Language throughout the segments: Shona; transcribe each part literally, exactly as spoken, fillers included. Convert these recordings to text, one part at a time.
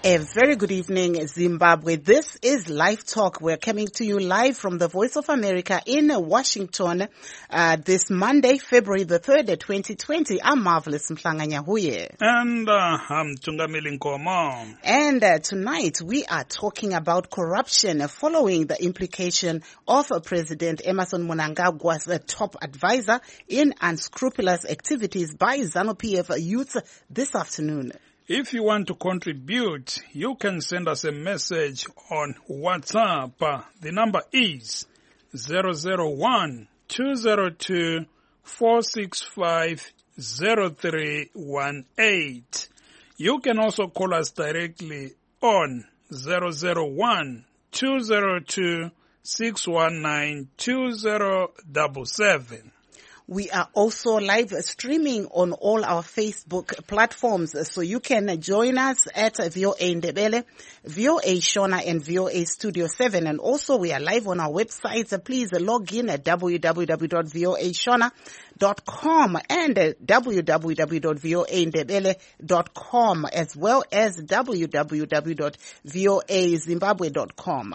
A very good evening, Zimbabwe. This is Live Talk. We're coming to you live from the Voice of America in Washington uh, this Monday, February the third, twenty twenty. I'm Marvelous Mhlanganya Huye. And uh, I'm Tungamili Nkomo. And uh, tonight we are talking about corruption following the implication of uh, President Emmerson Mnangagwa's uh, top advisor in unscrupulous activities by ZANU-P F youth this afternoon. If you want to contribute, you can send us a message on WhatsApp. The number is zero zero one, two zero two, four six five, zero three one eight. You can also call us directly on zero zero one, two zero two, six one nine, two zero seven seven. We are also live streaming on all our Facebook platforms, so you can join us at V O A Ndebele, V O A Shona, and V O A Studio seven. And also we are live on our websites. Please log in at w w w dot v o a shona dot com and w w w dot v o a ndebele dot com, as well as w w w dot v o a zimbabwe dot com.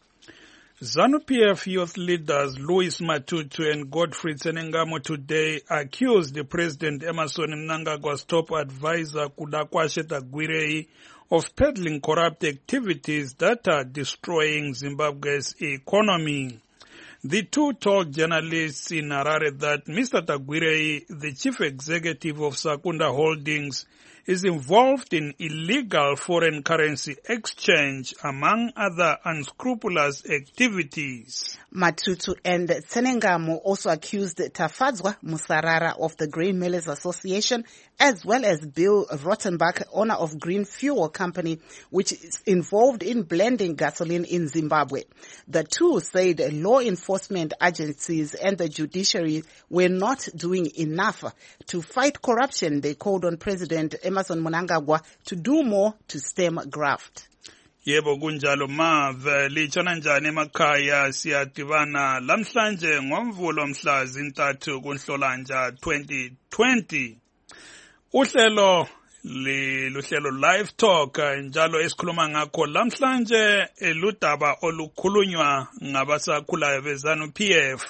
ZANU-P F youth leaders Louis Matutu and Godfrey Tsenengamo today accused the President Emmerson Mnangagwa's top advisor Kudakwashe Tagwirei of peddling corrupt activities that are destroying Zimbabwe's economy. The two told journalists in Harare that Mister Tagwirei, the chief executive of Sakunda Holdings, is involved in illegal foreign currency exchange, among other unscrupulous activities. Matutu and Tsenengamo also accused Tafadzwa Musarara of the Grain Millers Association, as well as Bill Rottenbach, owner of Green Fuel Company, which is involved in blending gasoline in Zimbabwe. The two said law enforcement agencies and the judiciary were not doing enough to fight corruption. They called on President Emmerson Mnangagwa to do more to stem graft. Yebo kunjalo Mav, lichona njani emakhaya siyadibana lamhlanje ngomvulo mhla zintathu kuNhlolanja twenty twenty. Uhlelo li luhlelo Live Talk njalo esikhuluma ngakho lamhlanje eludaba olukhulunywa ngabasakhulayo beZANU-P F.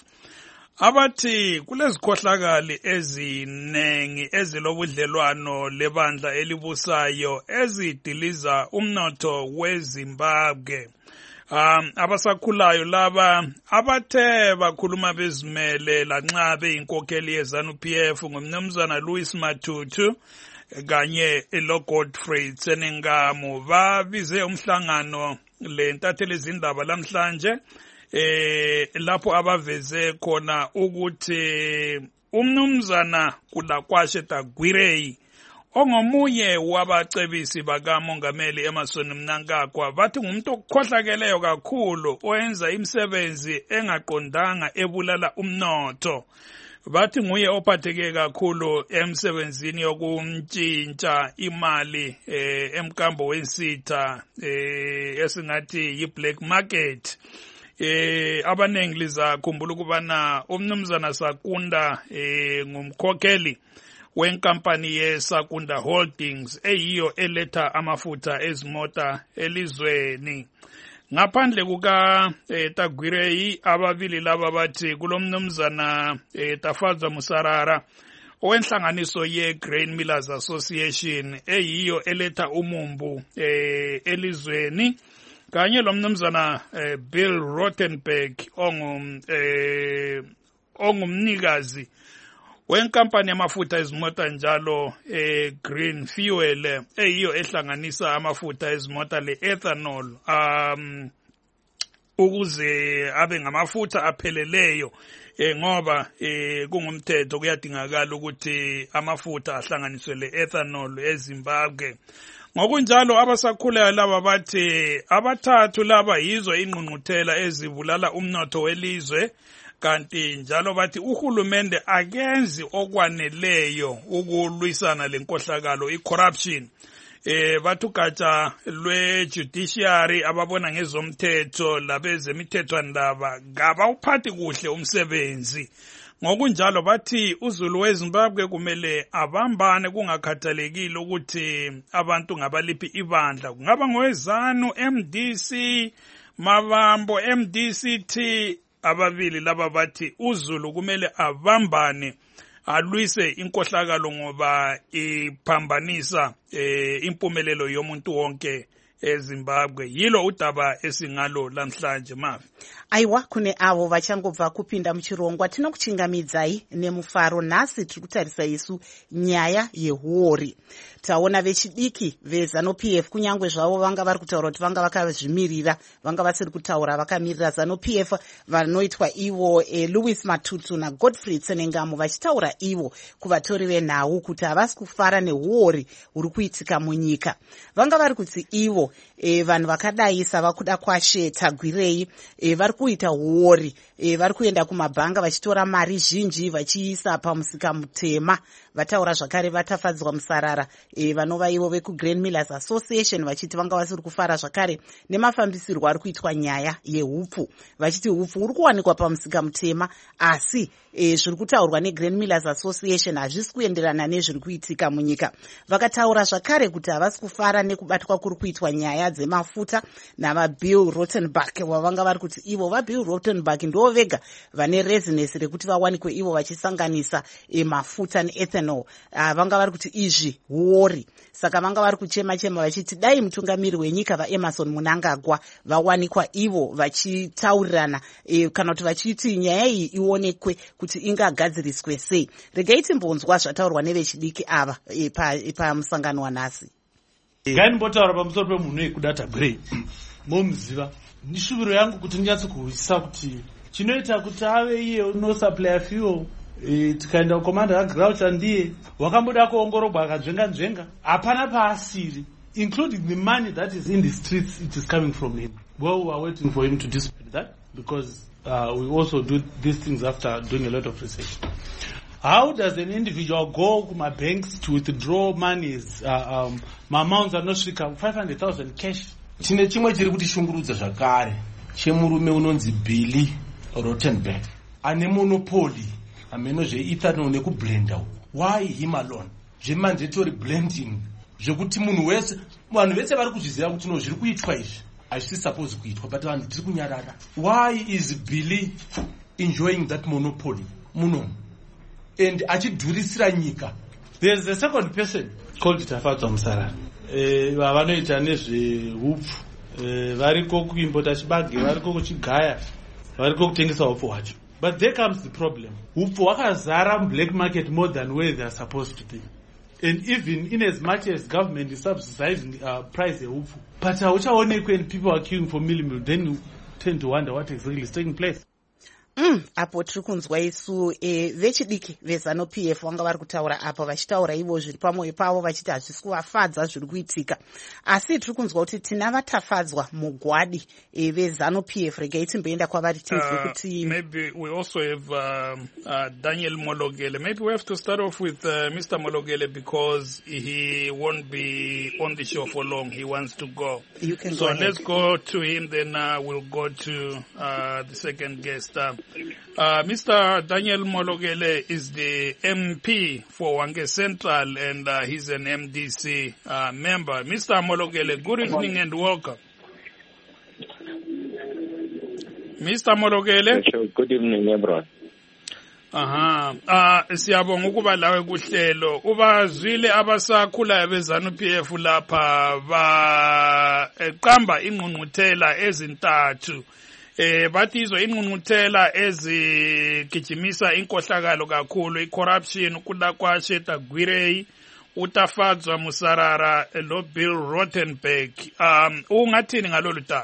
Abathi kulezikhohlakali ezinengi ezilobudlelwano lebandla elibusayo ezidiliza umnotho weZimbabwe. Um, abasakhulayo laba abathe bakhuluma bezimele lanxa beyinkokheli yeZANU-P F ngumnumzana Louis Matutu kanye lo Godfrey Tsenengamo babize umhlangano lentatheli izindaba lamhlanje eh lapho abaveze khona ukuthi umnumzana Kudakwashe Tagwirei ongomunye wabacebisi bakamongameli Emmerson Mnangagwa bathi ngumuntu okukhohlakeleyo kakhulu oyenza imisebenzi engaqondanga ebulala umnotho. Bathi nguye ophatheke kakhulu emsebenzini yokuntshintsha imali eh, emkambo wensitha eh, esingathi yi-black market. Eh abanengi lizakhumbula ukubana umnumzana Sakunda eh ngumkhokheli wenkampani yeSakunda Holdings eyiyo eletha amafutha ezimota elizweni. Ngaphandle kuka eh, Tagwirei ababili laba bathi kulomnumzana eh, Tafadzwa Musarara owenhlanganiso ye Grain Millers Association eyiyo eletha umumbu eh, elizweni. Kanye lo mnumzana eh, Bill Rottenbach ongum eh, ongumnikazi wenkampani yamafutha ezimota njalo eh, Green Fuel eyiyo ehlanganisa amafutha ezimota le ethanol um ukuze abe ngamafutha apheleleyo eh, ngoba eh, kungumthetho kuyadingakala ukuthi amafutha ahlanganiswe le ethanol eZimbabwe. Ngokunjalo abasakhulayo laba bathi abathathu laba yizo ingqungquthela ezibulala umnotho welizwe, kanti njalo bathi uhulumende akenzi okwaneleyo ukulwisana lenkohlakalo i-corruption. Eh bathu gatsha lwe judiciary ababona ngezomthetho labezemithethwandaba ngaba uphathi kuhle umsebenzi. ngokunjalo bathi uZulu weZimbabwe kumele abambane kungakhathalekile ukuthi abantu ngabaliphi ibandla, kungaba ngoweZanu, M D C, Mavambo, M D C T, ababili laba bathi uZulu kumele abambane alwise inkohlakalo ngoba iphambanisa eh, impumelelo yomuntu wonke eZimbabwe. Yilo udaba esingalo lamhlanje Mavi. Aiwa, kune avo vachangobva kupinda muchirongwa tinokuchingamidzai nemufaro. Nhasi tiri kutarisa isu nyaya yehuori. Taona vechidiki veZANU-P F kunyangwe zvavo vanga vari kutaura kuti vanga vakazvimirira, vanga vasiri kutaura vakamirira ZANU-P F vanoitwa ivo e, Louis Matutu naGodfrey Tsenengamo vachitaura ivo kuvatori venhau kuti havasi kufara nehuori huri kuitika munyika. Vanga vari kuti ivo e, vanhu vakadai sava kuda kwashe Tagwirei e, vari kuita huori, e, vari kuenda kumabhanga vachitora mari zhinji vachiisa pamusika mutema. Vataura zvakare vatafadzwa musarara e, vanova ivo veku-Grain Millers Association vachiti vanga vasiri kufara zvakare nemafambisirwo ari kuitwa nyaya yehupfu, vachiti hupfu huri kuwanikwa pamusika mutema asi e, zviri kutaurwa neGrain Millers Association hazvisi kuenderana nezviri kuitika munyika. Vakataura zvakare kuti havasi kufara nekubatwa kuri kuitwa nyaya dzemafuta navaBill Rottenbuck vavanga vari kuti ivo vaBill Rottenbuck ndo vega vane rezinesi rekuti vawanikwe ivo vachisanganisa e, mafuta neethanol. Uh, vanga vari kuti izvi huori. Saka vanga vari kuchema chema vachiti dai mutungamiri wenyika vaEmmerson Mnangagwa vawanikwa ivo vachitaurirana e, kana kuti vachiti nyaya iyi ionekwe kuti ingagadziriswe sei. Regai timbonzwa zvataurwa nevechidiki ava e, pamusangano pa wanhasi. Gani mbotaura pamusoro pemunhu wekuda Tagwirei momuziva. Nishuviro yangu kuti ndinyatso kuhwisisa kuti chinoita kuti ave iye unosupply fuel e, tikaenda kukomanda kaGraucha ndiye wakamboda kuongorogwa akadzvenga nzvenga hapana paasiri, including the money that is in the streets, it is coming from him. Well, we are waiting for him to dispute that because uh, we also do these things after doing a lot of research. How does an individual go to my banks to withdraw monies, uh, um, my amounts are not strict, five hundred thousand cash? Chine chimwe chiri kutishungurudza zvakare chemurume unonzi Bill Rottenbuck ane monopoli ameno zveethanol nekublenda. Why him alone? Zvemandatory blending zvekuti munhu wese vanhu vese vari kuzviziva kuti no zviri kuitwa izvi hazvisi supposed kuitwa but vanhu tiri kunyarara. Why is Bill enjoying that monopoly muno and achidhurisira nyika? There is a second person called Tafadzwa Musarara eh vanoita nezvehupfu eh variko kuimbota chibage, variko kuchigaya, variko kutengesa hupfu wacho. But there comes the problem. Hupfu wakazara black market more than where they are supposed to be. And even in as much as government is subsidizing uh, price hupfu, but hauchaonekwi and people are queuing for millimil, then you tend to wonder what exactly is taking place. Mm, apo tiri kunzwa isu e, vechidiki veZANU-P F vanga vari kutaura apo vachitaura ivo zviri pamwoyo pavo vachiti hazvisi kuvafadza zviri kuitika, asi tiri kunzwa kuti tina vatafadzwa mugwadi e, veZANU-P F. Regai timboenda kwavari tizwe kuti maybe we also have uh, uh, Daniel Mologele. Maybe we have to start off with uh, Mister Mologele because he won't be on the show for long. He wants to go. You can so go let's go to him, then uh, we'll go to uh, the second guest. Uh, Uh, Mister Daniel Mologele is the M P for Hwange Central and uh, he's an M D C uh, member. Mister Mologele, good evening and welcome. Mister Mologele? Good evening, everyone. Aha, uh, siyabonga ukuba lawe kuhlelo. Ubazwile abasakhula beZANU-P F lapha ba eqamba ingqungquthela ezintathu. Eh bathi izo ingqungquthela ezigijimisa inkohlakalo kakhulu, icorruption, ukulakwashe Tagwirei, utafadzwa Musarara lo Bill Rottenbuck. Um ungathini ngalolu daba?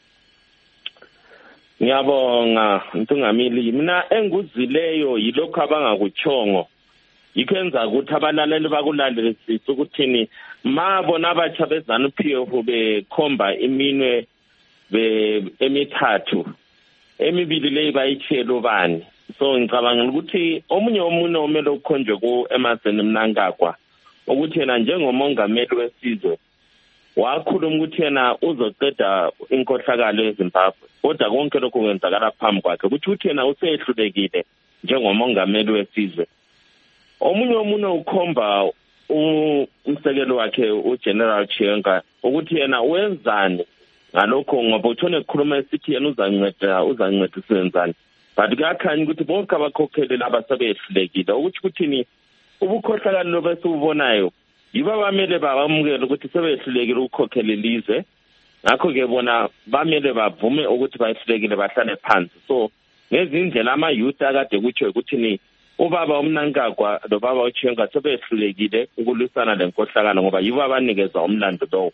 Ngiyabonga Ntungamili, mina enguzileyo yilokho abangakuchongo. Yikwenza ukuthi abalaleli bakulandelisisa ukuthini mabona abatsha beZANU-P F bekhomba iminwe be emithathu emibili leyi bayitshelo bani. So ngicabanga ukuthi omunye omunye omele ukukhonjwe kuEmmerson Mnangagwa ukuthi yena njengomongameli wesizwe wakhuluma ukuthi yena uzoqeda inkohlakalo eZimbabwe, kodwa konke lokho kwenzakala phambi kwakhe ukuthi uthi yena usehlulekile njengomongameli wesizwe. Omunye omunye ukhomba umsekelo wakhe uGeneral Chiwenga ukuthi yena wenzani ngalokho ngoba uthone ukukhuluma esithi yena uzanceda uzanceda senzani. But kuyakhanya ukuthi bonke abakhokheli laba sebehlulekile ukuthi ukuthini ubukhohlakalo besibubonayo yiba bamele bamukele ukuthi sebehlulekile ukukhokhela ilizwe. Ngakho ke bona bamele bavume ukuthi bahlulekile bahlale phansi. So ngezindlela ama youth akade kutsho ukuthi ni ubaba uMnangagwa lo baba uChiwenga sebehlulekile ukulwisana lenkohlakalo ngoba yibo abanikeza umlando lo.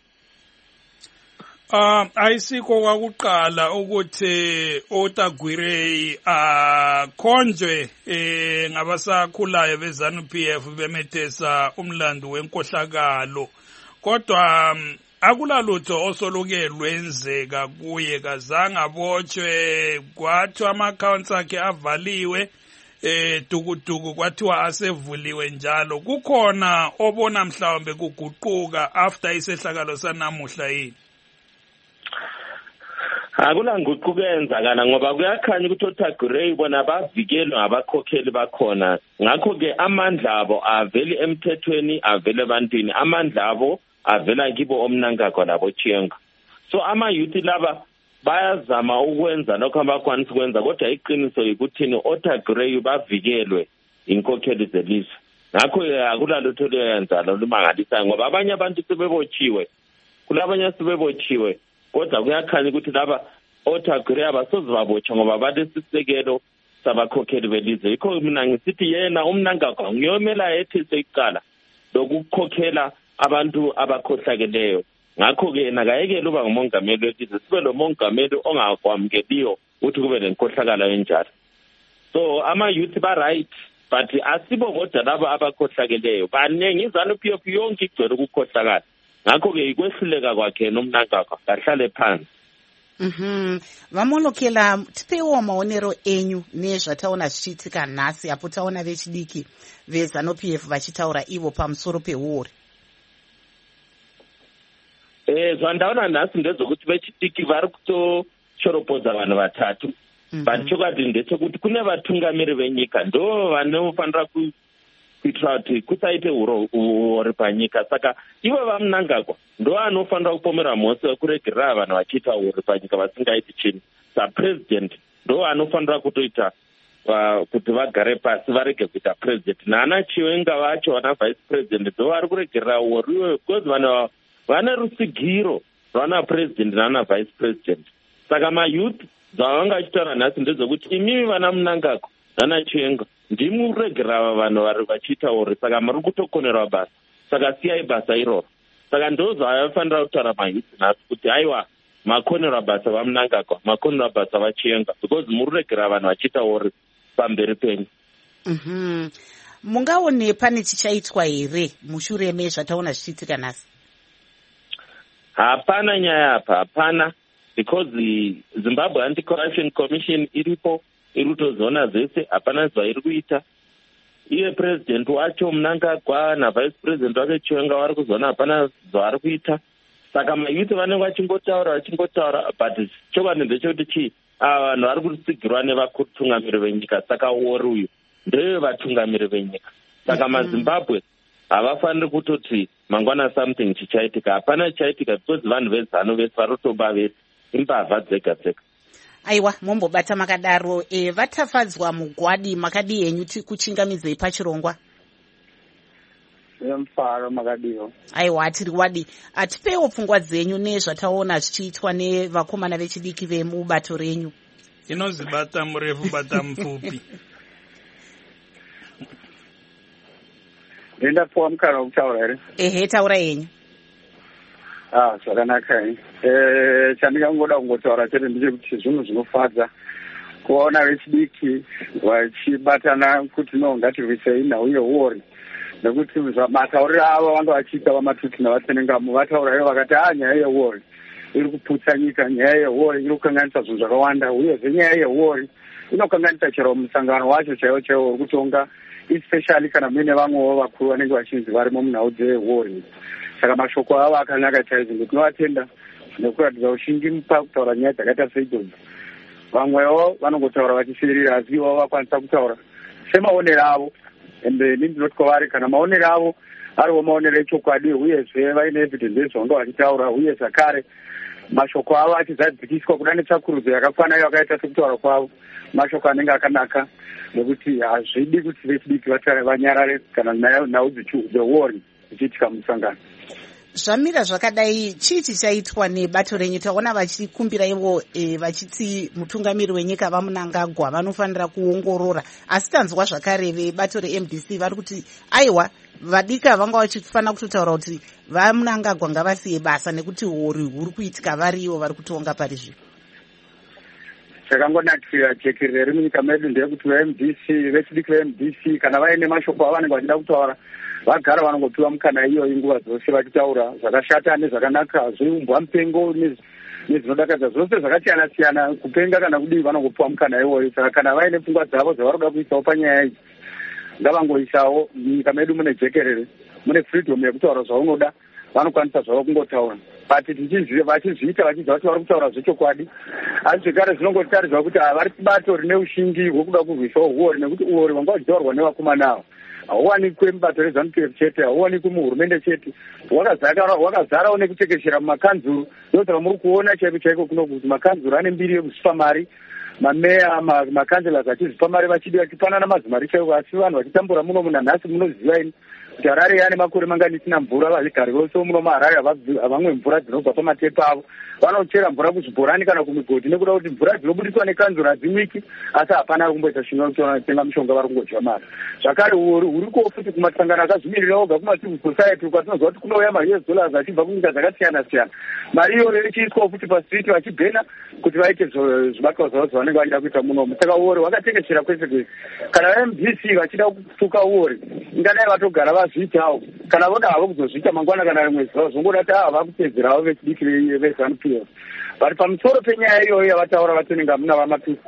Ah ayisikho kwakuqala ukuthi uTagwirei akhonjwe eh ngabasakhulayo beZANU P F bemethesa umlando wenkohlakalo. Kodwa akulalutho osoluke lwenzeka kuye kazange abotshwe kwathiwa ama-accounts akhe avaliwe eh dukuduku kwathiwa asevuliwe njalo. Kukhona obona mhlawumbe kuguquka after isehlakalo sanamuhla yini? Akulanguquko eyenzakala ngoba kuyakhanya ukuthi uTagwirei bona bavikelwe ngabakhokheli bakhona. Ngakho ke amandla abo avele emthethweni avele ebantwini, amandla abo avela kibo oMnangagwa labo Chiwenga. So ama youth laba bayazama ukwenza lokho abakwanisa ukwenza kodwa iqiniso yikuthini uTagwirei bavikelwe inkokheli zelizwe. Ngakho akulalutho leyenza lo lumangalisa ngoba abanye abantu sebebotshiwe kulabanye sebebotshiwe kodwa kuyakhanya ukuthi laba uTagwirei abasoze babotsha ngoba balesisekelo sabakhokheli belizwe. Yikho mina ngisithi yena uMnangagwa ngiyomela ethise icala lokukhokhela abantu abakhohlakeleyo. Ngakho ke nakayekela uba ngumongameli wesizwe sibe lo mongameli ongakwamukeliyo ukuthi kube lenkohlakalo enjalo. So ama youth ba right but asibo kodwa laba abakhohlakeleyo banengi iZANU P F yonke igcwele ukukhohlakala. Ngakho ke ikwehluleka kwakhe noMnangagwa kahlale phansi. Mhm. Vamolokela tipewo maonero enyu nezvataona zvichiitika nhasi apo taona vechidiki veZANU P F vachitaura ivo pamusoro pehori. Eh zvandaona nhasi ndezokuti vechidiki vari kutochoropodza vanhu vatatu. But chokwadi ndechekuti kune vatungamiri venyika ndo vanofanira kuitira kuti kusaite uri panyika. Saka ivo vaMnangagwa ndo vanofanira kupomera mhosva kuregerera vanhu vachiita uri panyika vasingaiti chinhu. Sapresident ndo vanofanira kutoita kuti vagare pasi varege kuita president. Naana Chiwenga vacho vana vice president ndo vari kuregerera uri because vanhu vane rusigiro rwana president nana vice president. Saka mayouth zvavanga vachitaura nhasi ndezvokuti imimi vana Mnangagwa nana Chiwenga ndimi kuregerera vanhu vari vachiita uri. Saka muri kutokonerwa basa. Saka siyai basa iroro. Saka ndo zvavafanira kutaura mayouth nhasi kuti aiwa makonerwa basa vaMnangagwa makonerwa basa vaChiwenga because muri kuregerera vanhu vachiita uri pamberi penyu. Mhm. Mungaone pane chichaitwa here mushure mezvataona zvichiitika nhasi? Hapana nyaya apa, hapana, because the Zimbabwe Anti-Corruption Commission iripo, irutozona zese, hapana zvairi kuita. Iye president wacho Mnangagwa na vice president wake Chiwenga vari kuzona hapana zvavari kuita. Saka mayouth vanenge vachingotaura vachingotaura but chokwadi ndechekuti chi vanhu vari kusigirwa nevatungamiri venyika. Saka ori uyu ndeve vatungamiri venyika. Saka maZimbabwe havafaniri kutoti mangwana something chichaitika. Hapana chichaitika because vanhu veZANU vese varotoba vese imbavha dzega dzega. Aiwa mombobata makadaro e, vatafadzwa mugwadi makadi henyu kuchingamidzei pachirongwa? Mfaro makadiyo. Aiwa tiri wadi atipewo pfungwa dzenyu nezvataona zvichiitwa nevakomana vechidiki vemubato renyu. Inonzi bata murefu bata mupfupi. Ndenda puwa mukana wokutaura here? Ehe taura henyu. Ah zvakanaka he. Eh chandingangoda kungotaura chete ndechekuti zvinhu zvinofadza kuona vechidiki vachibatana kuti no ngatirwisei nhau yewori. Nekuti matauriro avo vanga vachiita vamatuti navatsenengamo vataura ivo vakati ah nyaya yewori iri kuputsa nyika, nyaya yewori iri kukanganisa zvinhu zvakawanda uyezve nyaya yewori inokanganisa chero musangano wacho chaiwo chaiwo uri kutonga especially kana muine vamwewo vakuru vanenge vachinzi varimo munhau dzewori. Saka mashoko avo akanaka chaizvo ndinovatenda nekuratidza ushingi pakutaura nyaya dzakaita seidzodzo. Vamwewo vanongotaura vachisirira asi ivo vakwanisa kutaura semaonero avo. Ende ini ndinoti kwavari kana maonero avo ariwo maonero echokwadi uyezve vaine evidence ezvavanga vachitaura uye zvakare mashoko avo achizadzikiswa kuda netsvakurudzo yakakwana yakaita sekutaura kwavo mashoko anenge akanaka nekuti hazvidi kuti vechidiki vanyarare kana nhau dzewori dzichiitika musangano. Zvamira zvakadai chii chichaitwa nebato renyu? Taona vachikumbira ivo e, vachiti mutungamiri wenyika vaMunangagwa vanofanira kuongorora, asi tanzwa zvakare vebato reM D C vari kuti aiwa vadika vanga vachifanira kutotaura kuti vaMunangagwa ngavasiye basa nekuti hori huri kuitika varivo vari kutonga parizvi. Chakangonakira jekerere riri munyika medu ndeyekuti vaM D C vechidiki veM D C kana vaine mashoko avanenge vachida kutaura vagara vanongopiwa mukana iyoyi nguva dzose vachitaura zvakashata nezvakanaka, zviumbwa mupengo nezvinodakadza zvose zvakasiyana siyana, kupenga kana kudii vanongopiwa mukana iwoyi. Saka kana vaine pfungwa dzavo dzavaroda kuisawo panyaya idzi ngavangoisawo. Munyika medu mune jekerere, mune freedom yekutaura zvaunoda, vanokwanisa zvavo kungotaura but vachizviita vachidza kuti vari kutaura zvechokwadi. Asi zvekare zvinongotariswa kuti vari kubato rine ushingi hwekuda kurwisawo uori, nekuti uori vanga vachitaurwa nevakomana avo hauwanikwe mubato reZANU P F chete, hauwanikwe muhurumende chete, hwakazarawo nekutekeshera mumakanzuru. Ndosaka muri kuona chaiko chaiko kuno kuti makanzuru ane mbiri yekuzipa mari, mameya makanzelas achizipa mari vachidi vachipanana mazimari chaiko, asi vanhu vachitambura muno muna nhasi munoziva ini kuti Harare yane makore mangani isina mvura, vazvigari vose muno maHarare havamwe mvura dzinobva pamatepa avo, vanochera mvura kuzvibhorani kana kumigodhi nekuda kuti mvura dzinobudiswa nekanzuru hadzimwiki, asi hapana ari kumboita chinhu kutenga mishonga vari kungodya mari. Zvakare huriko futi kumasangano akazvimirira oga kumacivil society kwatinozwa kuti kunouya ma U S dollars achibva kunyika dzakasiyana siyana, mari iyoyo ichiiswawo futi pastreet vachibhena kuti vaite zvibatwa zvavo zvavanenge vachida kuita munomu. Saka uori hwakatekeshera kwese kwese. Kana vaM D C vachida kutuka uori ingadai vatogara vazviitawo, kana voda havo kuzozviita mangwana kana rimwe zuva zvongoda kuti ava vakutedzerawo vechidiki veZANU P F. Vari pamusoro penyaya iyoyo yavataura vatinenge hamuna vamatusi,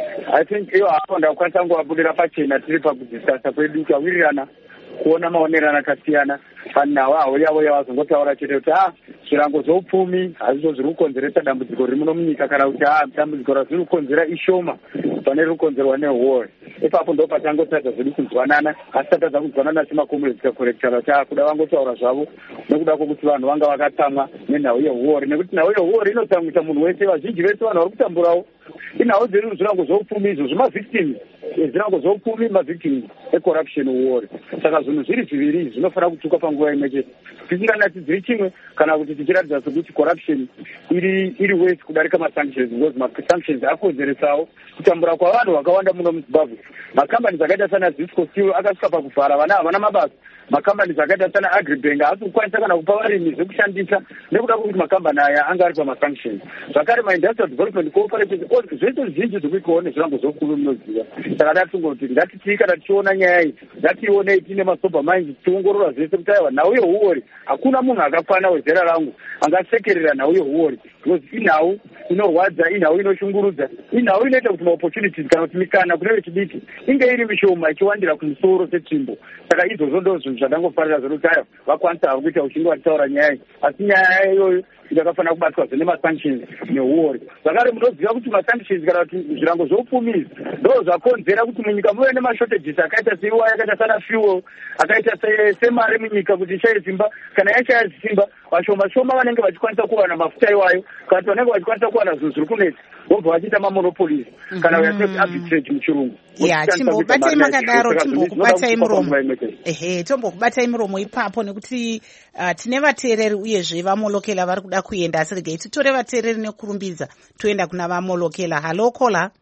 I think iyo hapo ndakwanisa nguvabudira pachena tiri pakudzisasa kwedu chawirirana kuona maonerano akasiyana panhau aho yavo yavazongotaura chete kuti ha zvirango zvoupfumi hazvo zviri kukonzeresa dambudziko riri muno munyika, kana kuti ha dambudziko razviri kukonzera ishoma pane riri kukonzerwa nehori. Ipapo ndo patangotadza zvedu kunzwanana, asi tatadza kunzwanana semakomurezika korekitara taakuda vangotaura zvavo nekuda kwokuti vanhu vanga vakatsamwa nenhau yehori, nekuti nhau yehori inotsamwisa munhu wese. Vazhinji vese vanhu vari kutamburawo inhau dzedu zvirango zvoupfumi izvo zvemavhictims, zvirango zvoupfumi mavhictims ecorruption war. Saka zvinhu zviri zviviri zvinofanira kutuka panguva imwe chete, tisinganatsi dziri chimwe kana kuti tichiratidza sekuti corruption iri iri wese kudarika masanctions, because masanctions akonzeresawo kutambura kwavanhu vakawanda muno muZimbabwe. Makambani akaita sana Zisco Steel akasvika pakuvhara, vana havana mabasa. Makambani akaita sana Agribank haasi kukwanisa kana kupa varimi zvekushandisa nekuda kwokuti makambani aya anga ari pamasanctions. Zvakare maindustrial development cooperative zvese zvizhinji zvekuitawo nezvirango zvoupfumi munoziva. Saka ndatingoti ngatitii kana tichiona nyaya idzi ngationei tiine masober minds tiongorora zvese kuti aiwa nhau yehuori hakuna munhu akakwana wezera rangu angasekerera nhau yehuori, because inhau inorwadza, inhau inoshungurudza, inhau inoita kuti maopportunities kana kuti mikana kune vechidiki inge iri mishoma ichiwandira kumusoro setsvimbo. Saka izvozvo ndo zvinhu zvatangofarira zvokuti aiwa vakwanisa havo kuita uchinge vachitaura nyaya iyi, asi nyaya iyoyo yakafanira kubatwa zvene masanctions nehuori. Zvakare munoziva kuti masanctions kana kuti zvirango zvoupfumi ndo zvakonzera kuti munyika muve nemashortages akaita seiwa yakaita sana fuel, akaita semari munyika kuti ishaye simba. Kana yashaya simba vashoma shoma vanenge vachikwanisa kuwana mafuta iwayo, kana vanenge vachikwanisa kuwana zvinhu zviri kunetsa vobva vachiita mamonopolies kana yasoti arbitrage muchirungu. Ya chimbobatai makadaro timbokubatai muromo. Ehe, tombokubatai muromo ipapo nekuti uh, tine vateereri uyezve vamolokela vari kuda kuenda, asi regai titore vateereri nekurumbidza toenda kuna vamolokela. Halo kola.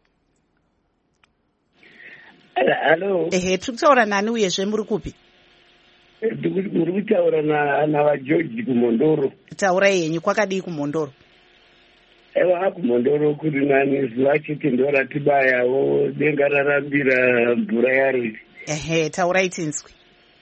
Halo. Ehe, tiri kutaura nani uyezve muri kupi? Muri kutaura navageorge kumondoro. Taurai henyu, kwakadii kumondoro? Ewa kumondoro kuri nani, zuva chete ndo ratibayawo, denga rarambira mvura yariri. Ehe, taurai tinzwi.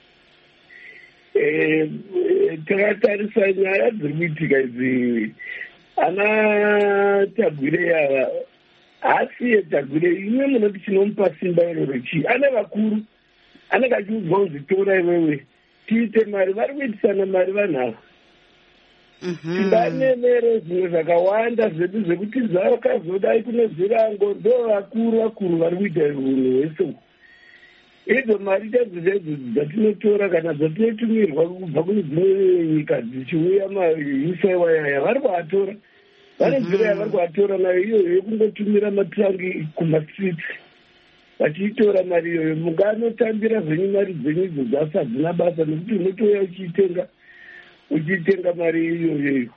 Eh, takatarisa nyaya dziri kuitika idzi, ana Tagwire ava haasiye Tagwire imwe munoti chinomupa simba iroro chii, ane vakuru anenge achiudzwa kuzitora iwewe tiite mari, vari kuitisana mari vanhu ava. Tinganemere zvimwe zvakawanda zvedu zvekuti zvakazodai kune zvirango ndo vakuru vakuru vari kuita unhu hwese. idzo mari chadzo chadzo dzatinotora kana dzatinotumirwa kubva kune dzimwe nyika dzichiuya mausaiwa yaya vari kuatora vane nzira yavari kuatora nayo iyoyo yekungotumira matirangi kumastreets vachiitora mari iyoyo munganotambira zvenyu mari dzenyu idzo dzasi hadzina basa nekuti unotoya uchiitenga uchiitenga mari iyoyoyo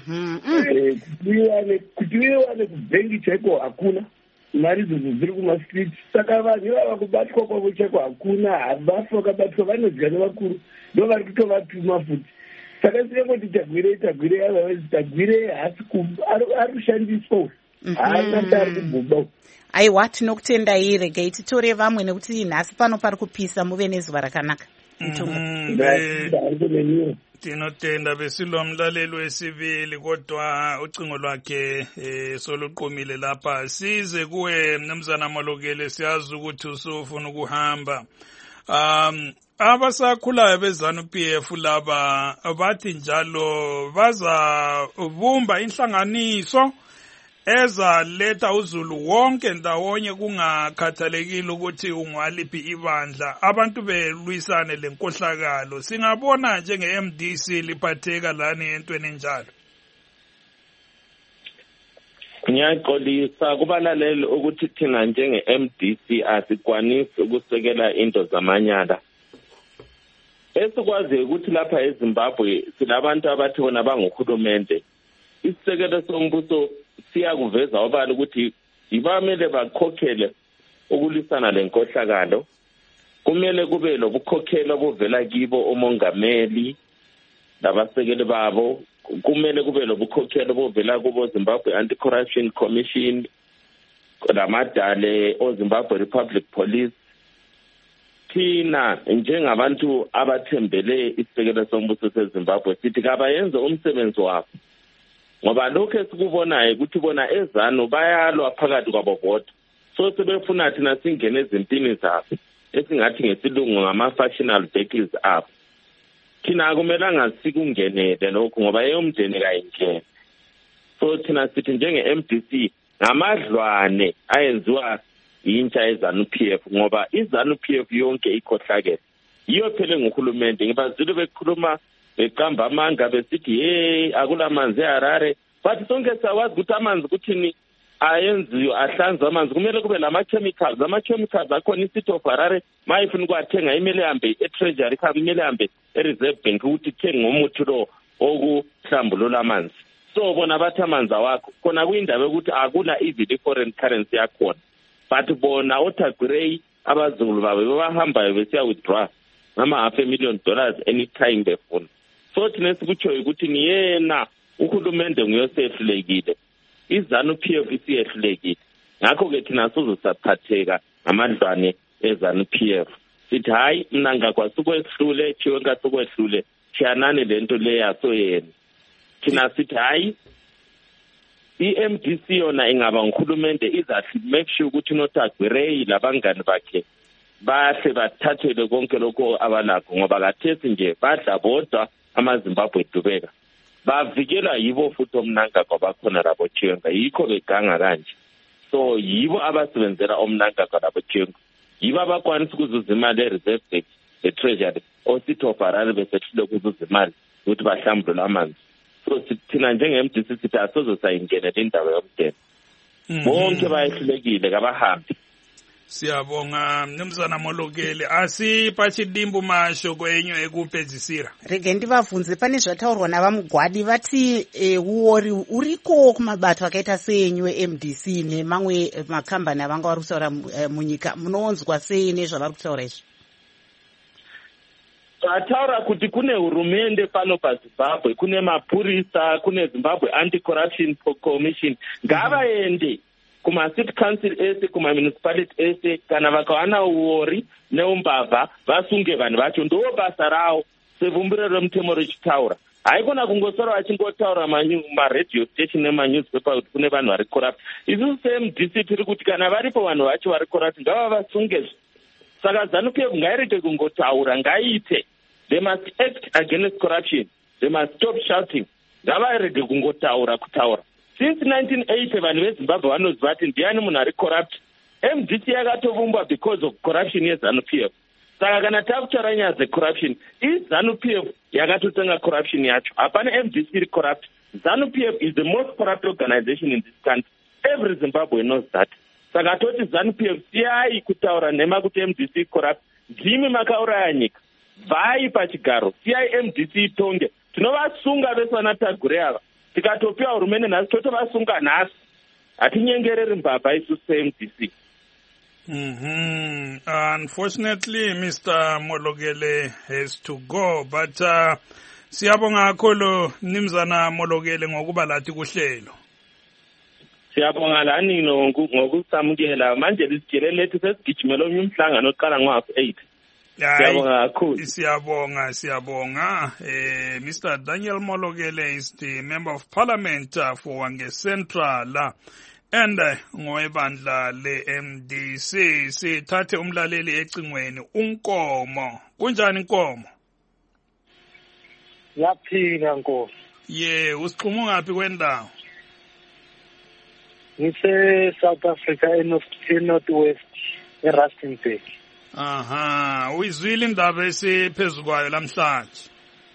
kuti uyewane kubhengi chaiko hakuna mari idzodzo dziri kumastreets saka vanhu vava kubatwa kwavo chaiko hakuna havafi vakabatwa vanodya nevakuru ndo vari kutovatuma futi saka sinengoti tagwirei tagwirei otherwise tagwirei hasi ari kushandiswa haasati ari kubhuba aiwa tinokutendai regei titore vamwe nekuti nhasi pano pari kupisa muve nezuva rakanaka tinotenda besilo mlaleli wesibili kodwa ucingo lwakhe eh, soluqumile lapha size kuwe mnumzana Malukile siyazi ukuthi usufuna ukuhamba um abasakhulayo beZANU P F laba bathi njalo bazabumba inhlanganiso ezaletha uzulu wonke ndawonye kungakhathalekile ukuthi ungwaliphi ibandla abantu belwisane lenkohlakalo singabona njenge-M D C liphatheka lani entweni njalo. Ngiyaxolisa kubalaleli ukuthi thina njenge-M D C asikwanisi ukusekela into zamanyala esikwazi ukuthi lapha eZimbabwe silabantu abathi bona banguhulumende isisekelo sombuso siyakuveza obala ukuthi ibamele bakhokhele ukulisana lenkohlakalo kumele kube lobukhokhelo obuvela kibo omongameli labasekeli babo kumele kube lobukhokhelo obuvela kubo Zimbabwe Anti-Corruption Commission lamadale o Zimbabwe Republic Police thina njengabantu abathembele isisekelo sombuso seZimbabwe sithi kabayenze umsebenzi wabo ngoba lokho esikubonayo ukuthi bona eZANU bayalwa phakathi kwabo bodwa so sebefuna thina singene ezimpini zabo esingathi ngesilungu ngama-factional battles up thina akumelanga sikungenele lokho ngoba eyomndeni kayingene so thina sithi njenge-M D C ngamadlwane ayenziwa yintsha yeZANU P F ngoba iZANU P F yonke ikhohlakele yiyo phele nguhulumende ngibazile bekhuluma beqamba amanga besithi hey akulamanzi eHarare but sonke siyawazi ukuthi amanzi ukuthini ayenziwe ahlanzwa amanzi kumele kube lama-chemicals ama-chemicals akhona iCity of Harare mayifuna ukuwathenga imele hambe e-treasury khaba imele hambe e-reserve bank ukuthi ithenge ngomuthi lo okuhlambulula amanzi so bona bathi amanzi awakho khona kuyindaba yokuthi akula even i-foreign currency yakhona but bona oTagirey abazulu babo bahambayo besiya withdraw ngama-half a million dollars anytime befuna so thina sikutshoyo ukuthi niyena uhulumende nguyosehlulekile iZANU P F isiyehlulekile ngakho-ke thina sizosaphatheka ngamadlwane eZANU P F sithi hayi mna ngakwasukwehlule thiwe ngasukwehlule thiyanani le nto le yaso yena thina sithi hayi i-M D C yona ingaba nguhulumende izathi make sure ukuthi noTagirey labangani bakhe bahle bathathele konke lokho abalakho ngoba kathesi nje badla bodwa amaZimbabwe edubeka bavikela yibo futhi omnanga kwabakhona labo Chiwenga yikho beganga kanje so yibo abasebenzela omnanga kwalabo Chiwenga yibo abakwanisa ukuzuza imali e-reserve bank e-treasury o-City of Harare besehlule ukuzuza imali ukuthi bahlambulule amanzi so thina njenge-M D C sithi asizosayingenela indawo yomdeni bonke bayehlulekile kabahambi. Siyabonga mnumzana Malukile asipachidimbu masho kwenyu ekupedzisira rege ndivabvunze pane zvataurwa navamugwadi vati e, uori uriko kumabato akaita senyu e-M D C nemamwe makambani avanga vari kutaura e, munyika munoonzwa sei nezvavari kutaura izvi? Ataura kuti kune hurumende pano paZimbabwe kune mapurisa kune Zimbabwe Anti-Corruption Commission ngavaende kuma-city council ese kuma-municipality ese kana vakawana uori neumbavha vasunge vanhu vacho ndo basa rawo sevumbiro remutemo richitaura haikona kungosara vachingotaura maradio station nemanewspaper kuti kune vanhu vari corrupt isusu se-M D C tiri kuti kana varipo vanhu vacho vari corrupt ngava vasungezve saka ZANU P F ngairege kungotaura ngaite they must act against corruption they must stop shouting ngavarege kungotaura kutaura since nineteen eighty vanhu veZimbabwe vanoziva kuti ndiani munhu ari corrupt M D C yakatovumbwa because of corruption yeZANU-P F. Saka kana takutaura nyaya dzecorruption, iZANU-P F yakatotenga corruption yacho. Hapana M D C iri corrupt. ZANU-P F is the most corrupt organization in this country. Every Zimbabwe knows that. Saka toti ZANU-P F siyai kutaura nhema kuti M D C corrupt. Ndimi makauraya nyika. Vai pachigaro. Siyai M D C itonge. Tinovasunga vese vanatagure ava. Tikatopiwa hurumende nhasi totovasunga nhasi. Hatinyengereri mbavha isusu se-M D C. Mm-hmm. Unfortunately, Mister Molokele has to go, but uh, siyabonga kakhulu Mnumzana Molokele ngokuba lathi kuhlelo. Siyabonga lani ngokusamukela manje lisitshele lethi sesigijimela omnye umhlangano oqala ngo-half eight. Siyabonga kakhulu. Siyabonga, siyabonga. Eh, Mister Daniel Molokele is the Member of Parliament uh, for Hwange Central. Uh, And ngoebandla le-M D C sithathe umlaleli ecingweni uNkomo. Kunjani Nkomo? Yaphila Nkomo. Ye, usiqhuma ngaphi kwendawo? Ngise South Africa eNorth West eRustenburg. Aha, uyizwile indaba esiphezukwayo lamhlanje.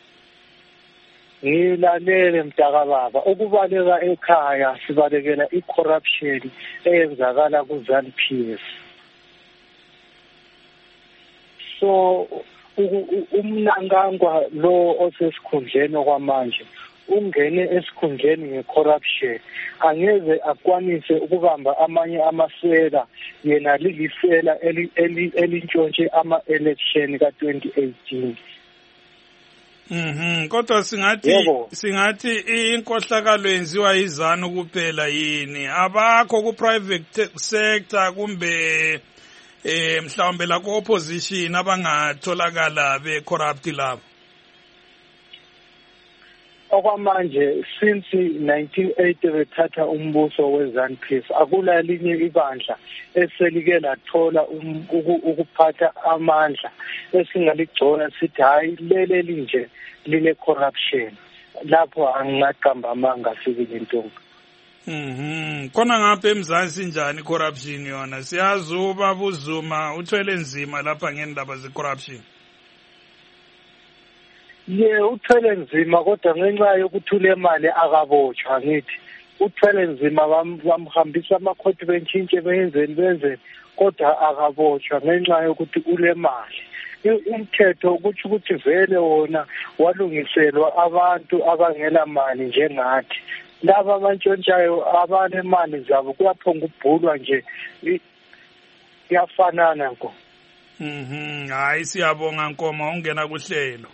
Ngilalele mntakababa ukubaleka ekhaya sibalekela i-corruption eyenzakala ku-ZANU-P F. So umnankangwa lo osesikhundleni okwamanje ungene esikhundleni nge-corruption angeze akwanise ukubamba amanye amasela yena lilisela elintshontshe ama-election ka twenty eighteen. Mhm, kodwa singathi singathi inkohlakalo yenziwa izanu kuphela yini? Abakho ku private sector kumbe eh mhlawumbe la ku opposition abangatholakala be corrupt labo? Okwamanje since nineteen eighty bethatha umbuso weZANU-P F akula linye ibandla eselike lathola ukuphatha amandla esingaligcona sithi hayi lele linje line corruption. Lapho angaqamba amanga sibili intombi. Mhm, khona ngapha eMzansi njani corruption yona? Siyazi ubaba uZuma uthwele nzima lapha ngendaba ze corruption. Ye uthwele nzima kodwa ngenxa yokuthula imali akabotshwa ngithi uthwele nzima bamhambisa amakhoti bentshintshe benzeni benze kodwa akabotshwa ngenxa yokuthi ule mali. Umthetho ukuthi ukuthi vele wona walungiselwa abantu abangela mali njengathi. Laba abantshontshayo abane mali zabo kuyaphonga ubhulwa nje iyafanana nko. Mhm, hayi siyabonga Nkomo ungena kuhlelo.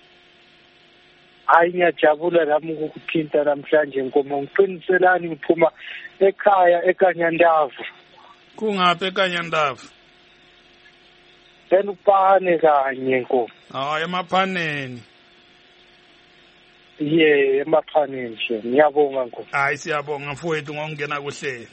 Hayi ngiyajabula nami ukukuthinta namhlanje Nkomo ngiqiniselani ngiphuma ekhaya eKanyandavu. Kungaphi eKanyandavu? Elupane kanye Nkomo. Ah, emaphaneni. Ye emaphaneni nje ngiyabonga Nkomo. Hayi siyabonga mfowethu ngokungena kuhlelo.